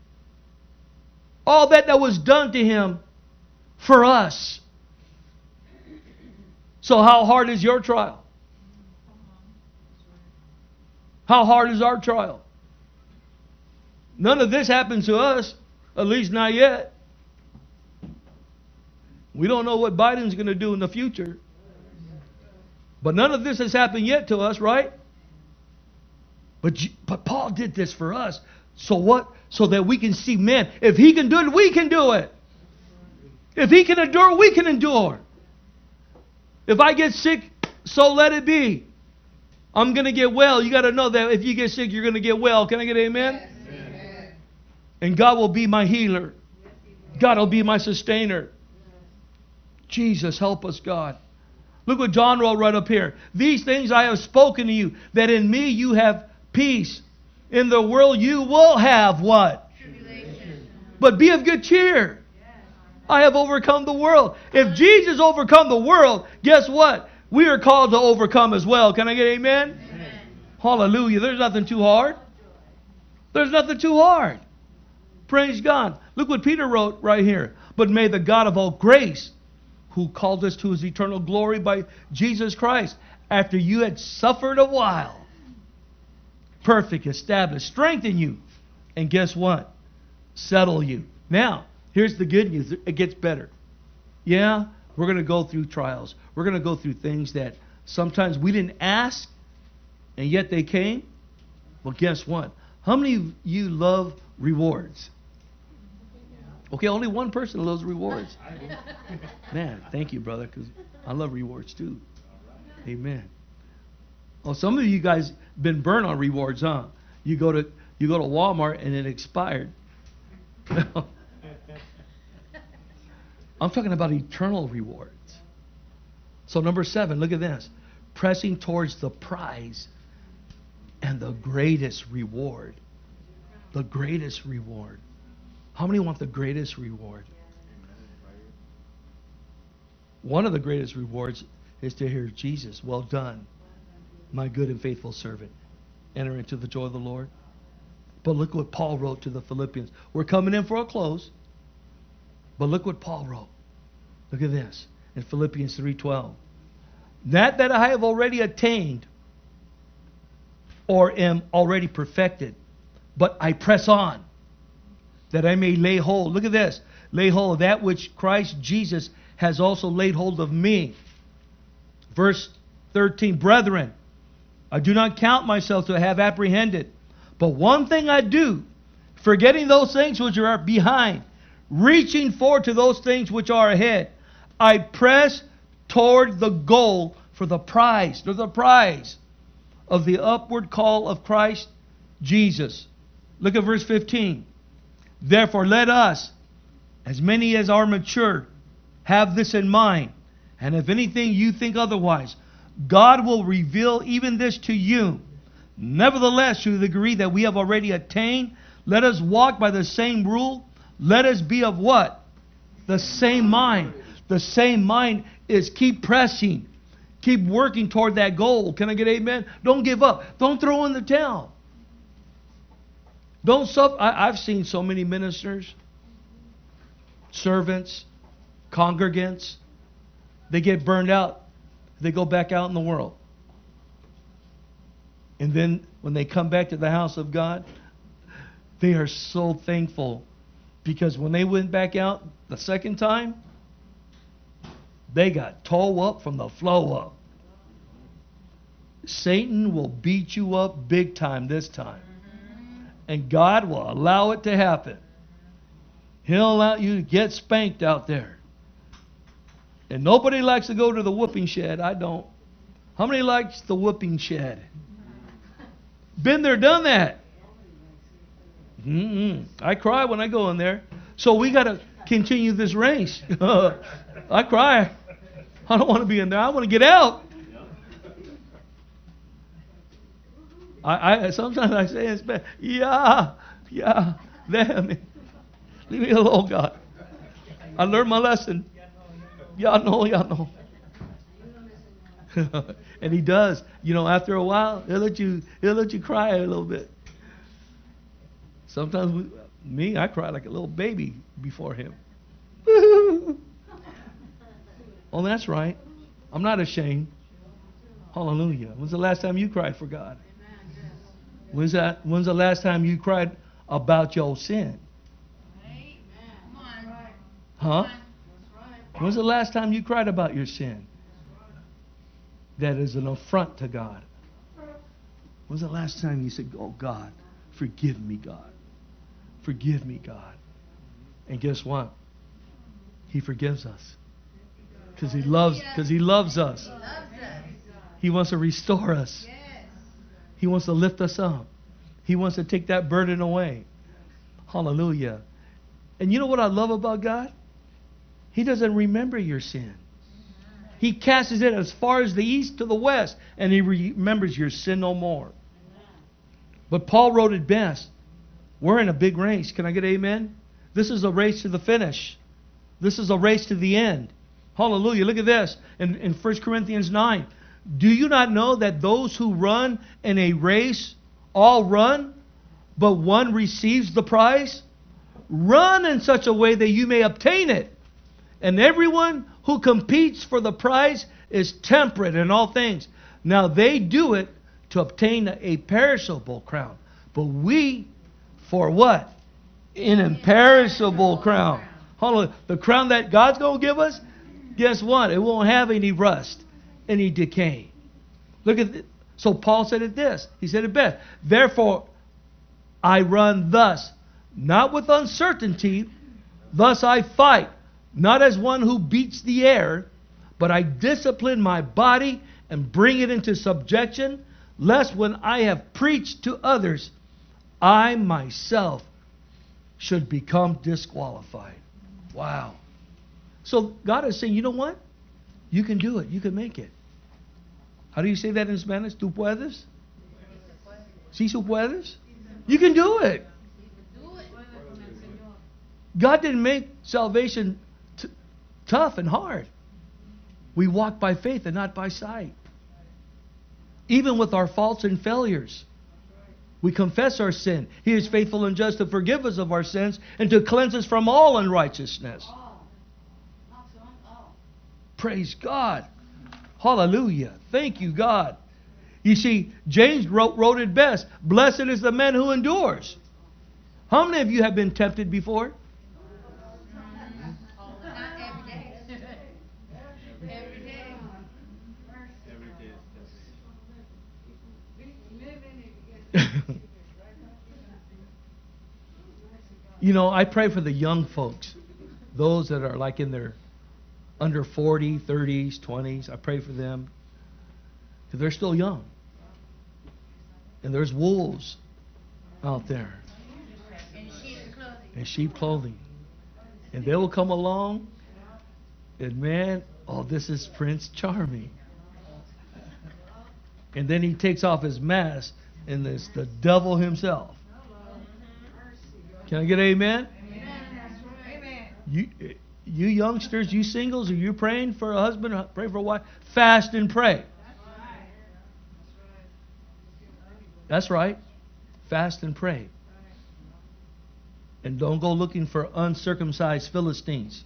all that that was done to him for us. So how hard is your trial? How hard is our trial? None of this happened to us, at least not yet. We don't know what Biden's going to do in the future. But none of this has happened yet to us, right? But, but Paul did this for us. So what? So that we can see, man, if he can do it, we can do it. If he can endure, we can endure. If I get sick, so let it be. I'm going to get well. You got to know that if you get sick, you're going to get well. Can I get amen? Yes. Amen. And God will be my healer. God will be my sustainer. Jesus, help us, God. Look what John wrote right up here. These things I have spoken to you, that in me you have peace. In the world you will have what? Tribulation. But be of good cheer. I have overcome the world. If Jesus overcome the world, guess what? We are called to overcome as well. Can I get amen? Amen? Hallelujah. There's nothing too hard. There's nothing too hard. Praise God. Look what Peter wrote right here. But may the God of all grace, who called us to his eternal glory by Jesus Christ, after you had suffered a while, perfect, established, strengthen you, and guess what? Settle you. Now, here's the good news. It gets better. Yeah, we're going to go through trials. We're going to go through things that sometimes we didn't ask, and yet they came. Well, guess what? How many of you love rewards? Okay, only one person loves rewards. Man, thank you, brother, because I love rewards too. Amen. Oh, some of you guys been burned on rewards, huh? You go to you go to Walmart and it expired. I'm talking about eternal rewards. So number seven, look at this. Pressing towards the prize and the greatest reward. The greatest reward. How many want the greatest reward? One of the greatest rewards is to hear Jesus, well done, my good and faithful servant. Enter into the joy of the Lord. But look what Paul wrote to the Philippians. We're coming in for a close. But look what Paul wrote. Look at this in Philippians three twelve. Not that I have already attained or am already perfected, but I press on, that I may lay hold. Look at this. Lay hold of that which Christ Jesus has also laid hold of me. Verse thirteen, brethren, I do not count myself to have apprehended, but one thing I do, forgetting those things which are behind, reaching forward to those things which are ahead, I press toward the goal for the prize, for the prize of the upward call of Christ Jesus. Look at verse fifteen. Therefore let us, as many as are mature, have this in mind. And if anything you think otherwise, God will reveal even this to you. Nevertheless, to the degree that we have already attained, let us walk by the same rule. Let us be of what? The same mind. The same mind is keep pressing. Keep working toward that goal. Can I get amen? Don't give up. Don't throw in the towel. Don't suffer. I, I've seen so many ministers, servants, congregants. They get burned out. They go back out in the world. And then when they come back to the house of God, they are so thankful. Because when they went back out the second time, they got toe up from the flow up. Satan will beat you up big time this time. And God will allow it to happen. He'll allow you to get spanked out there. And nobody likes to go to the whooping shed. I don't. How many likes the whooping shed? Been there, done that. Mm-mm. I cry when I go in there. So we got to continue this race. I cry. I don't want to be in there. I want to get out. I, I sometimes I say it's bad. Yeah, yeah, them. Leave me alone, God. I learned my lesson. Y'all know, y'all know. And he does. You know, after a while, he'll let you he'll let you cry a little bit. Sometimes we, me, I cry like a little baby before him. Oh, that's right. I'm not ashamed. Hallelujah. When's the last time you cried for God? When's that? When's the last time you cried about your sin? Huh? When's the last time you cried about your sin? That is an affront to God. When's the last time you said, oh God, forgive me, God. Forgive me, God. And guess what? He forgives us. Because he loves, because he loves us. He wants to restore us. He wants to lift us up. He wants to take that burden away. Hallelujah. And you know what I love about God? He doesn't remember your sin. He casts it as far as the east to the west, and he remembers your sin no more. But Paul wrote it best. We're in a big race. Can I get amen? This is a race to the finish. This is a race to the end. Hallelujah. Look at this. In, in First Corinthians nine. Do you not know that those who run in a race all run, but one receives the prize? Run in such a way that you may obtain it. And everyone who competes for the prize is temperate in all things. Now they do it to obtain a perishable crown. But we, for what? An imperishable crown. Hallelujah. The crown that God's going to give us, guess what? It won't have any rust, any decay. Look at this. So Paul said it this. He said it best. Therefore, I run thus, not with uncertainty. Thus I fight, not as one who beats the air, but I discipline my body and bring it into subjection, lest when I have preached to others, I myself should become disqualified. Wow. So God is saying, you know what? You can do it. You can make it. How do you say that in Spanish? ¿Tú puedes? ¿Sí tú puedes? You can do it. God didn't make salvation t- tough and hard. We walk by faith and not by sight. Even with our faults and failures, we confess our sin. He is faithful and just to forgive us of our sins and to cleanse us from all unrighteousness. Praise God. Hallelujah. Thank you, God. You see, James wrote, wrote it best. Blessed is the man who endures. How many of you have been tempted before? You know, I pray for the young folks, those that are like in their under forty, thirties, twenties. I pray for them because they're still young. And there's wolves out there.
In sheep's clothing.
In sheep clothing. And they will come along and man, oh, this is Prince Charming. And then he takes off his mask and it's the devil himself. Can I get amen?
Amen.
You, you youngsters, you singles, are you praying for a husband or pray for a wife? Fast and pray. That's right. Fast and pray. And don't go looking for uncircumcised Philistines.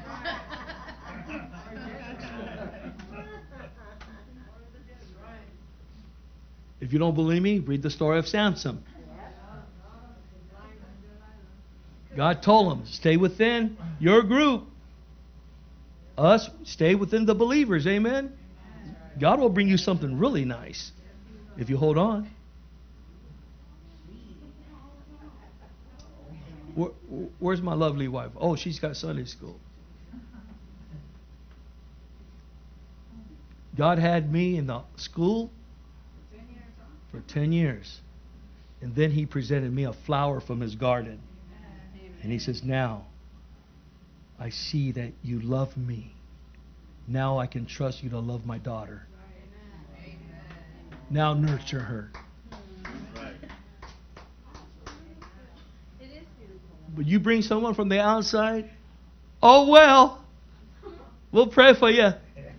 If you don't believe me, read the story of Samson. God told him, stay within your group. Us, stay within the believers. Amen? God will bring you something really nice if you hold on. Where, where's my lovely wife? Oh, she's got Sunday school. God had me in the school for ten years. And then he presented me a flower from his garden. And he says, now, I see that you love me. Now I can trust you to love my daughter. Now nurture her. But you bring someone from the outside, oh well, we'll pray for you.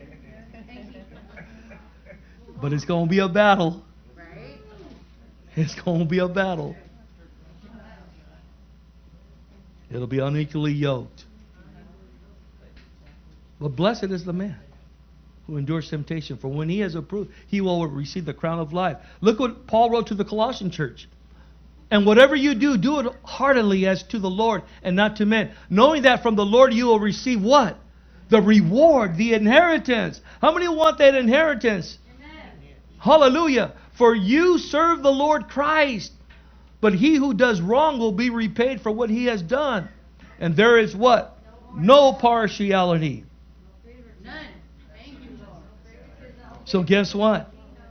But it's going to be a battle. It's going to be a battle. It'll be unequally yoked. But blessed is the man who endures temptation, for when he has approved, he will receive the crown of life. Look what Paul wrote to the Colossian church. And whatever you do, do it heartily as to the Lord and not to men, knowing that from the Lord you will receive what? The reward, the inheritance. How many want that inheritance? Amen. Hallelujah. For you serve the Lord Christ. But he who does wrong will be repaid for what he has done. And there is what? No partiality.
None. Thank you, Lord.
So guess what?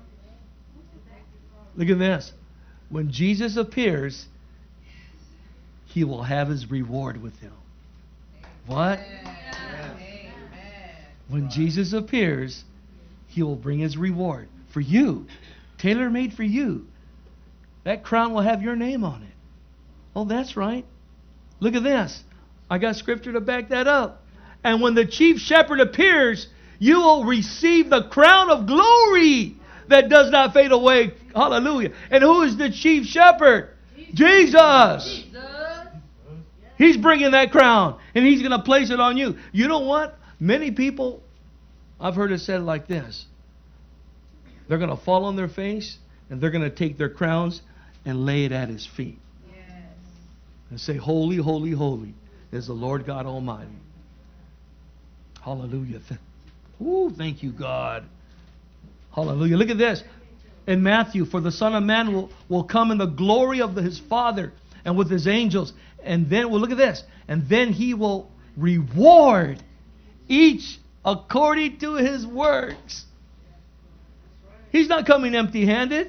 Look at this. When Jesus appears, he will have his reward with him. What?
Amen.
When Jesus appears, he will bring his reward for you. Tailor-made for you. That crown will have your name on it. Oh, that's right. Look at this. I got scripture to back that up. And when the chief shepherd appears, you will receive the crown of glory that does not fade away. Hallelujah. And who is the chief shepherd? Jesus. Jesus. He's bringing that crown. And he's going to place it on you. You know what? Many people, I've heard it said like this. They're going to fall on their face and they're going to take their crowns and lay it at his feet. Yes. And say, holy, holy, holy is the Lord God Almighty. Hallelujah. Ooh, thank you, God. Hallelujah. Look at this. In Matthew, for the Son of Man will, will come in the glory of the, his Father and with his angels. And then, well, look at this. And then he will reward each according to his works. He's not coming empty-handed.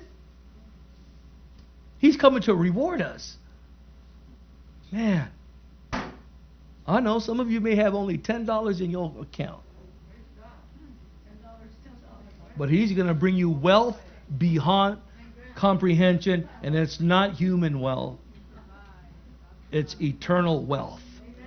He's coming to reward us. Man, I know some of you may have only ten dollars in your account. But he's going to bring you wealth beyond comprehension. And it's not human wealth. It's eternal wealth.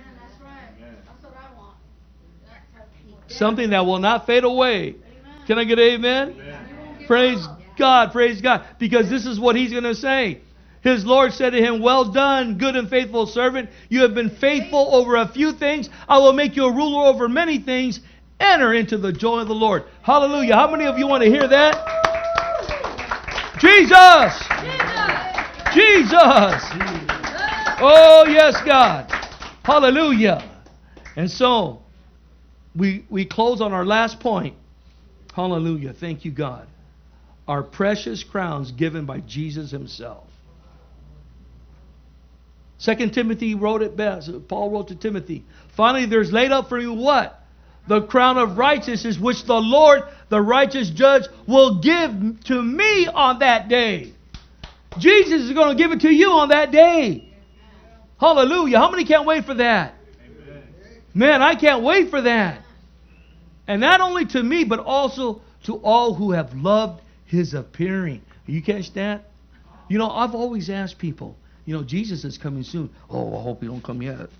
Something that will not fade away. Can I get amen? Amen. Praise God, praise God. Because this is what he's going to say. His Lord said to him, well done, good and faithful servant. You have been faithful over a few things. I will make you a ruler over many things. Enter into the joy of the Lord. Hallelujah. How many of you want to hear that? Jesus! Jesus! Jesus. Oh, yes, God. Hallelujah. And so, we, we close on our last point. Hallelujah. Thank you, God. are precious crowns given by Jesus himself. Second Timothy wrote it best. Paul wrote to Timothy, finally there's laid up for you what? The crown of righteousness, which the Lord, the righteous judge, will give to me on that day. Jesus is going to give it to you on that day. Hallelujah. How many can't wait for that? Amen. Man, I can't wait for that. And not only to me, but also to all who have loved his appearing. You catch that? You know, I've always asked people, you know, Jesus is coming soon. Oh, I hope he don't come yet.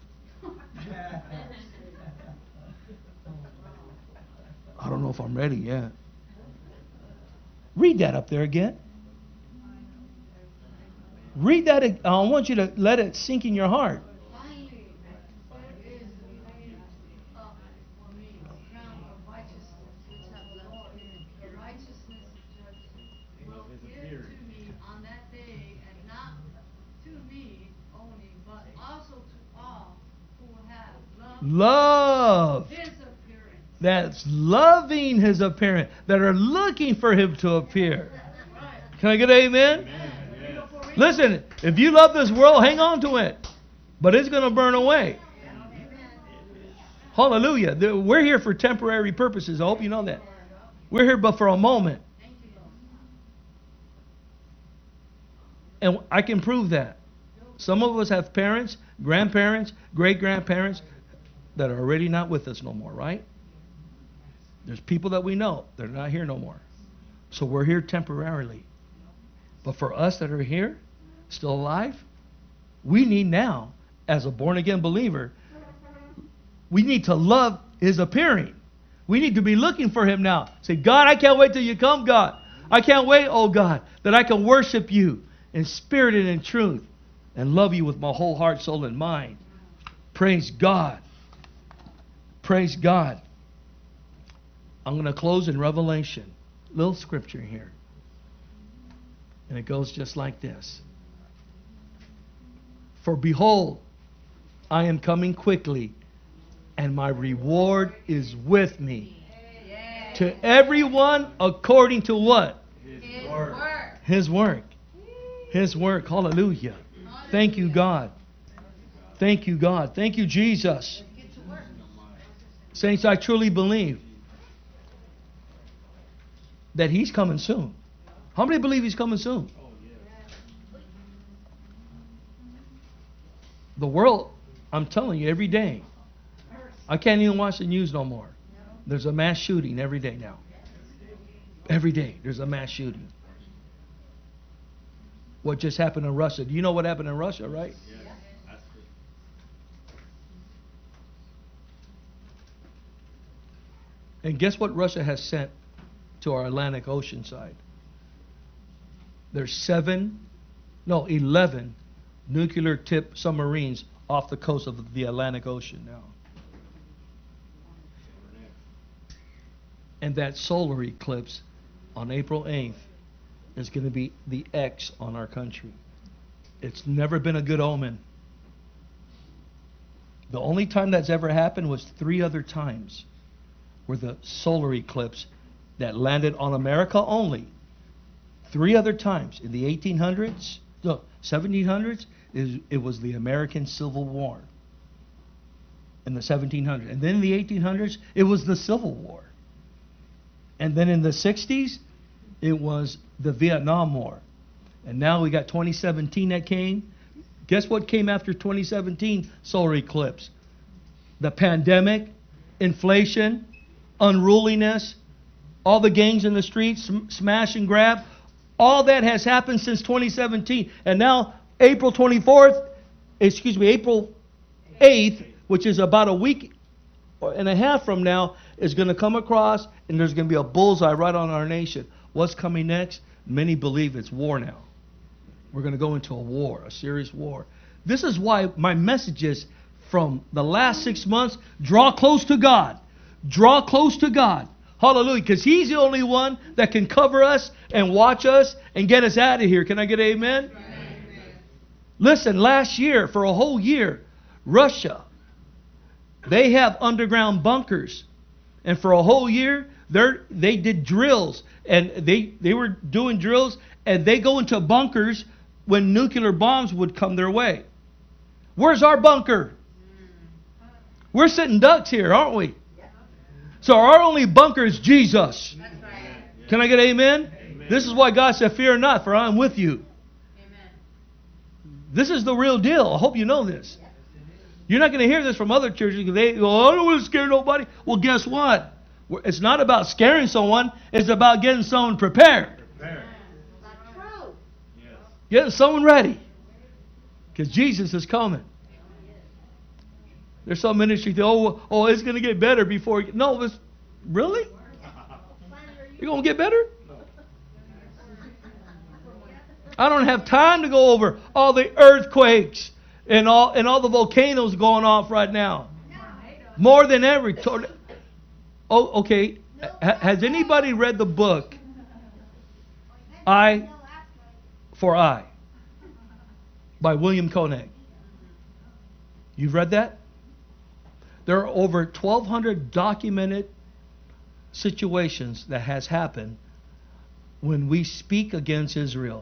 I don't know if I'm ready yet. Read that up there again. Read that. I want you to let it sink in your heart.
Finally, there is laid up for me a crown of righteousness, which the Lord, the righteousness judge, will give to me on that day, and not to me only, but also to all who have loved
Love.
his appearance.
That's loving his appearance. That are looking for him to appear. Can I get an amen? Amen. Listen, if you love this world, hang on to it. But it's going to burn away. Hallelujah. We're here for temporary purposes. I hope you know that. We're here but for a moment. And I can prove that. Some of us have parents, grandparents, great-grandparents that are already not with us no more, right? There's people that we know. They're not here no more. So we're here temporarily. But for us that are here, still alive, we need now, as a born-again believer, we need to love his appearing. We need to be looking for him now. Say, God, I can't wait till you come, God. I can't wait, oh God, that I can worship you in spirit and in truth and love you with my whole heart, soul, and mind. Praise God. Praise God. I'm going to close in Revelation. Little scripture here. And it goes just like this. For behold, I am coming quickly, and my reward is with me. To everyone according to what?
His work.
His work. His work. Hallelujah. Thank you, God. Thank you, God. Thank you, Jesus. Saints, I truly believe that he's coming soon. How many believe he's coming soon? The world, I'm telling you, every day. I can't even watch the news no more. There's a mass shooting every day now. Every day there's a mass shooting. What just happened in Russia? Do you know what happened in Russia, right? And guess what Russia has sent to our Atlantic Ocean side? There's seven, no, eleven nuclear tipped submarines off the coast of the Atlantic Ocean now. And that solar eclipse on April eighth is going to be the X on our country. It's never been a good omen. The only time that's ever happened was three other times where the solar eclipse that landed on America only. Three other times. In the eighteen hundreds, no, seventeen hundreds, it was the American Civil War. In the seventeen hundreds. And then in the eighteen hundreds, it was the Civil War. And then in the sixties, it was the Vietnam War. And now we got twenty seventeen that came. Guess what came after twenty seventeen solar eclipse? The pandemic, inflation, unruliness, all the gangs in the streets, sm- smash and grab. All that has happened since twenty seventeen. And now April twenty-fourth, excuse me, April eighth, which is about a week and a half from now, is going to come across and there's going to be a bullseye right on our nation. What's coming next? Many believe it's war now. We're going to go into a war, a serious war. This is why my messages from the last six months, draw close to God. Draw close to God. Hallelujah. Because he's the only one that can cover us and watch us and get us out of here. Can I get amen? Amen. Listen, last year, for a whole year, Russia, they have underground bunkers. And for a whole year, They're, they did drills, and they, they were doing drills, and they go into bunkers when nuclear bombs would come their way. Where's our bunker? We're sitting ducks here, aren't we? So our only bunker is Jesus. Can I get amen? Amen? This is why God said, fear not, for I am with you. Amen. This is the real deal. I hope you know this. You're not going to hear this from other churches. They go, oh, I don't want to scare nobody. Well, guess what? It's not about scaring someone. It's about getting someone prepared. Prepared. Getting someone ready. Because Jesus is coming. There's some ministry that, oh, oh, it's going to get better before. You... No, it's really? You're going to get better? I don't have time to go over all the earthquakes and all and all the volcanoes going off right now. More than ever. Oh, okay. Has anybody read the book Eye for Eye by William Koenig? You've read that? There are over twelve hundred documented situations that has happened when we speak against Israel.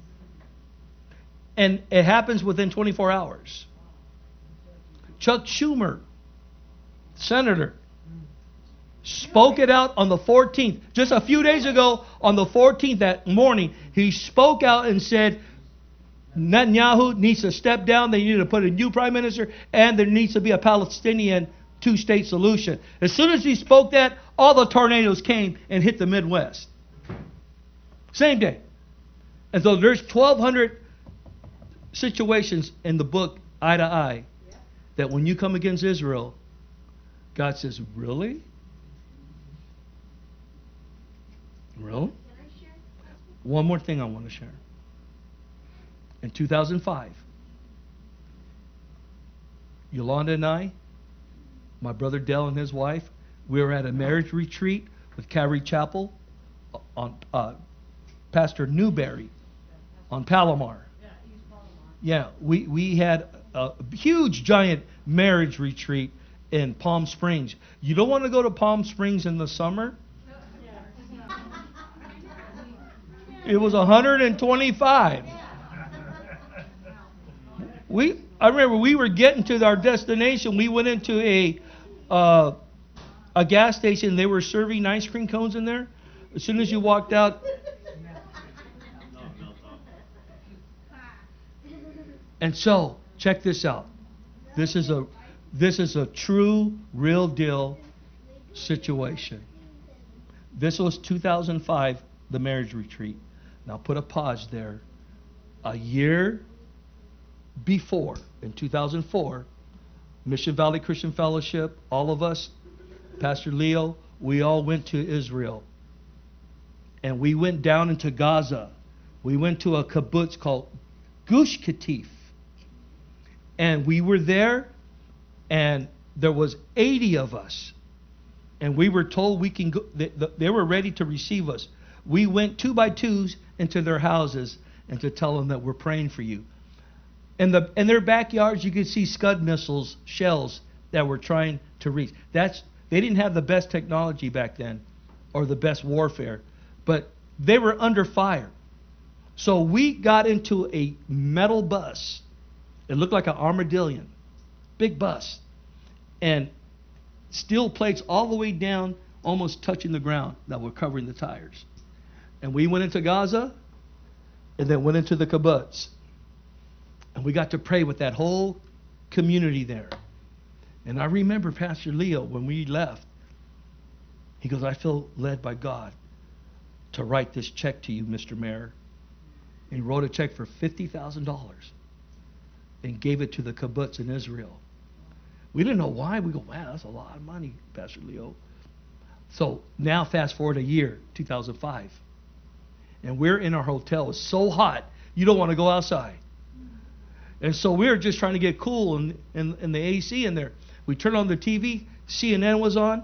And it happens within twenty-four hours. Chuck Schumer, senator, spoke it out on the fourteenth. Just a few days ago, on the fourteenth, that morning, he spoke out and said, Netanyahu needs to step down. They need to put a new prime minister, and there needs to be a Palestinian two-state solution. As soon as he spoke that, all the tornadoes came and hit the Midwest. Same day. And so there's twelve hundred situations in the book Eye to Eye that when you come against Israel, God says, really? Really? One more thing I want to share. In two thousand five, Yolanda and I, my brother Dell and his wife, we were at a marriage retreat with Calvary Chapel on uh, Pastor Newberry on Palomar. Yeah, we, we had a huge, giant marriage retreat in Palm Springs. You don't want to go to Palm Springs in the summer? It was one hundred twenty-five. We, I remember we were getting to our destination. We went into a uh, a gas station. They were serving ice cream cones in there. As soon as you walked out, and so check this out. This is a this is a true, real deal situation. This was two thousand five, the marriage retreat. Now put a pause there. A year before, in two thousand four, Mission Valley Christian Fellowship, all of us, Pastor Leo, we all went to Israel. And we went down into Gaza. We went to a kibbutz called Gush Katif. And we were there, and there was eighty of us. And we were told we can go, they, they were ready to receive us. We went two by twos into their houses and to tell them that we're praying for you. In the in their backyards, you could see Scud missiles, shells that were trying to reach. That's they didn't have the best technology back then, or the best warfare, but they were under fire. So we got into a metal bus. It looked like an armadillo, big bus, and steel plates all the way down, almost touching the ground that were covering the tires. And we went into Gaza, and then went into the kibbutz. And we got to pray with that whole community there. And I remember Pastor Leo, when we left, he goes, I feel led by God to write this check to you, Mister Mayor. And he wrote a check for fifty thousand dollars and gave it to the kibbutz in Israel. We didn't know why. We go, wow, that's a lot of money, Pastor Leo. So now fast forward a year, two thousand five. And we're in our hotel. It's so hot, you don't want to go outside. And so we were just trying to get cool in, in, in the A C in there. We turned on the T V. C N N was on.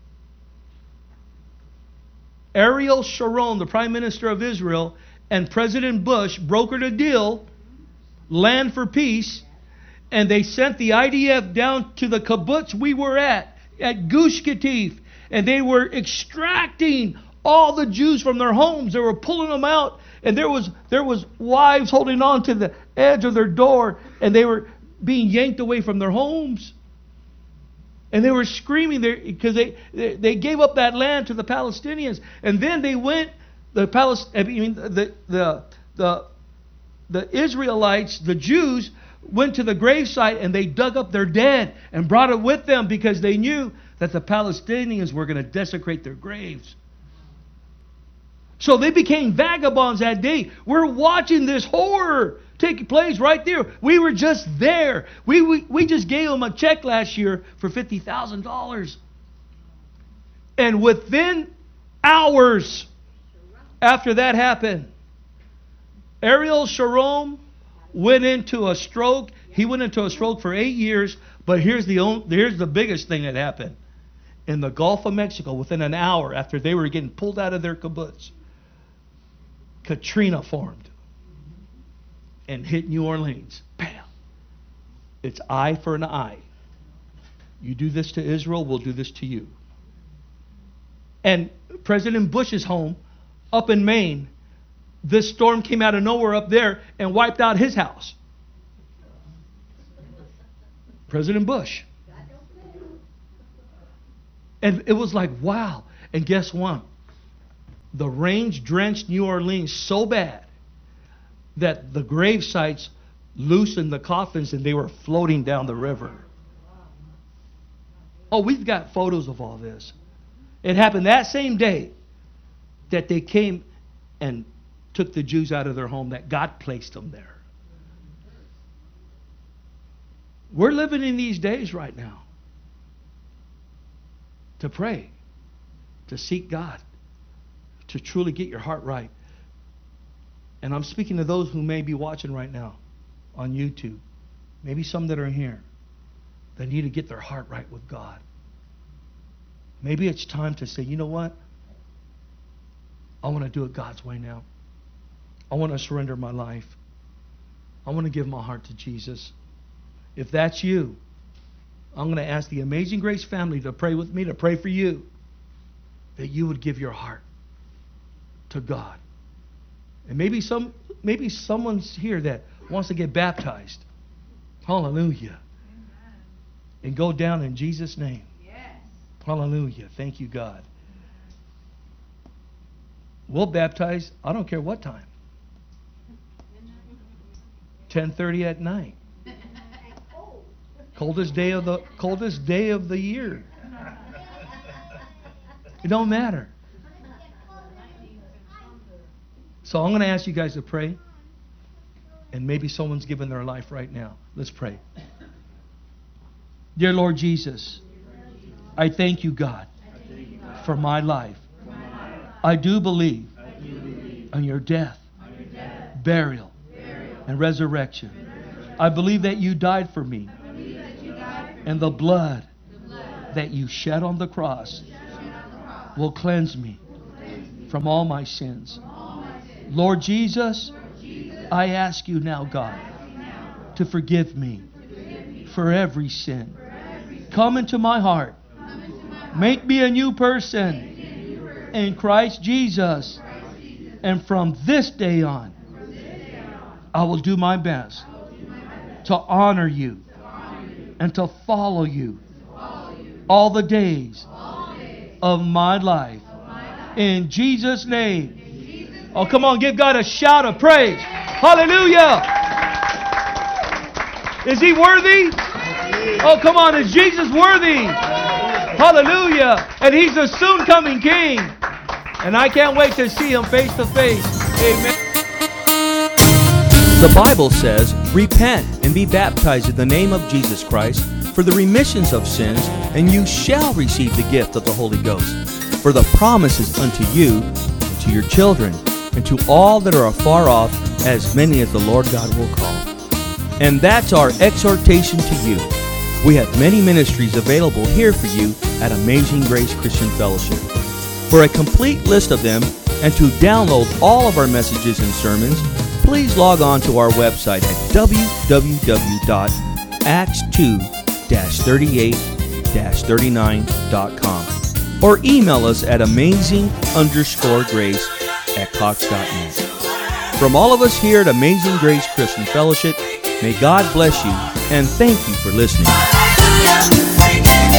Ariel Sharon, the Prime Minister of Israel, and President Bush brokered a deal, land for peace, and they sent the I D F down to the kibbutz we were at, at Gush Katif. and they were extracting all the Jews from their homes. They were pulling them out, and there was there was wives holding on to the edge of their door, and they were being yanked away from their homes. And they were screaming there because they, they they gave up that land to the Palestinians, and then they went the Palest I mean the the the the Israelites, the Jews, went to the gravesite and they dug up their dead and brought it with them because they knew that the Palestinians were going to desecrate their graves. So they became vagabonds that day. We're watching this horror take place right there. We were just there. We we, we just gave them a check last year for fifty thousand dollars. And within hours after that happened, Ariel Sharon went into a stroke. He went into a stroke for eight years. But here's the only, here's the biggest thing that happened. In the Gulf of Mexico, within an hour after they were getting pulled out of their kibbutz, Katrina formed and hit New Orleans. Bam! It's eye for an eye. You do this to Israel, we'll do this to you. And President Bush's home up in Maine, this storm came out of nowhere up there and wiped out his house. President Bush. And it was like, wow. And guess what? The rains drenched New Orleans so bad that the grave sites loosened the coffins and they were floating down the river. Oh, we've got photos of all this. It happened that same day that they came and took the Jews out of their home, that God placed them there. We're living in these days right now to pray, to seek God, to truly get your heart right. And I'm speaking to those who may be watching right now on YouTube, maybe some that are here, that need to get their heart right with God. Maybe it's time to say, you know what? I want to do it God's way now. I want to surrender my life. I want to give my heart to Jesus. If that's you, I'm going to ask the Amazing Grace family to pray with me, to pray for you, that you would give your heart to God. And maybe some, maybe someone's here that wants to get baptized. Hallelujah. And go down in Jesus' name.
Yes.
Hallelujah. Thank you, God. We'll baptize, I don't care what time. ten thirty at night. Coldest day of the coldest day of the year. It don't matter. So I'm going to ask you guys to pray. And maybe someone's giving their life right now. Let's pray. Dear Lord Jesus, I thank you, God, for my life. I do believe on your death, burial, and resurrection. I believe that you died for me. And the blood that you shed on the cross will cleanse me from all my sins. Lord Jesus, I ask you now, God, to forgive me for every sin. Come into my heart. Make me a new person in Christ Jesus. And from this day on, I will do my best to honor you and to follow you all the days of my life. In Jesus' name. Oh, come on, give God a shout of praise. Hallelujah. Is he worthy? Oh, come on, is Jesus worthy? Hallelujah. And he's a soon coming King. And I can't wait to see him face to face. Amen.
The Bible says, repent and be baptized in the name of Jesus Christ for the remissions of sins, and you shall receive the gift of the Holy Ghost. For the promise is unto you, and to your children, and to all that are afar off, as many as the Lord God will call. And that's our exhortation to you. We have many ministries available here for you at Amazing Grace Christian Fellowship. For a complete list of them, and to download all of our messages and sermons, please log on to our website at w w w dot acts two dash thirty-eight dash thirty-nine dot com. or email us at amazing underscore grace at cox dot net. From all of us here at Amazing Grace Christian Fellowship, may God bless you, and thank you for listening.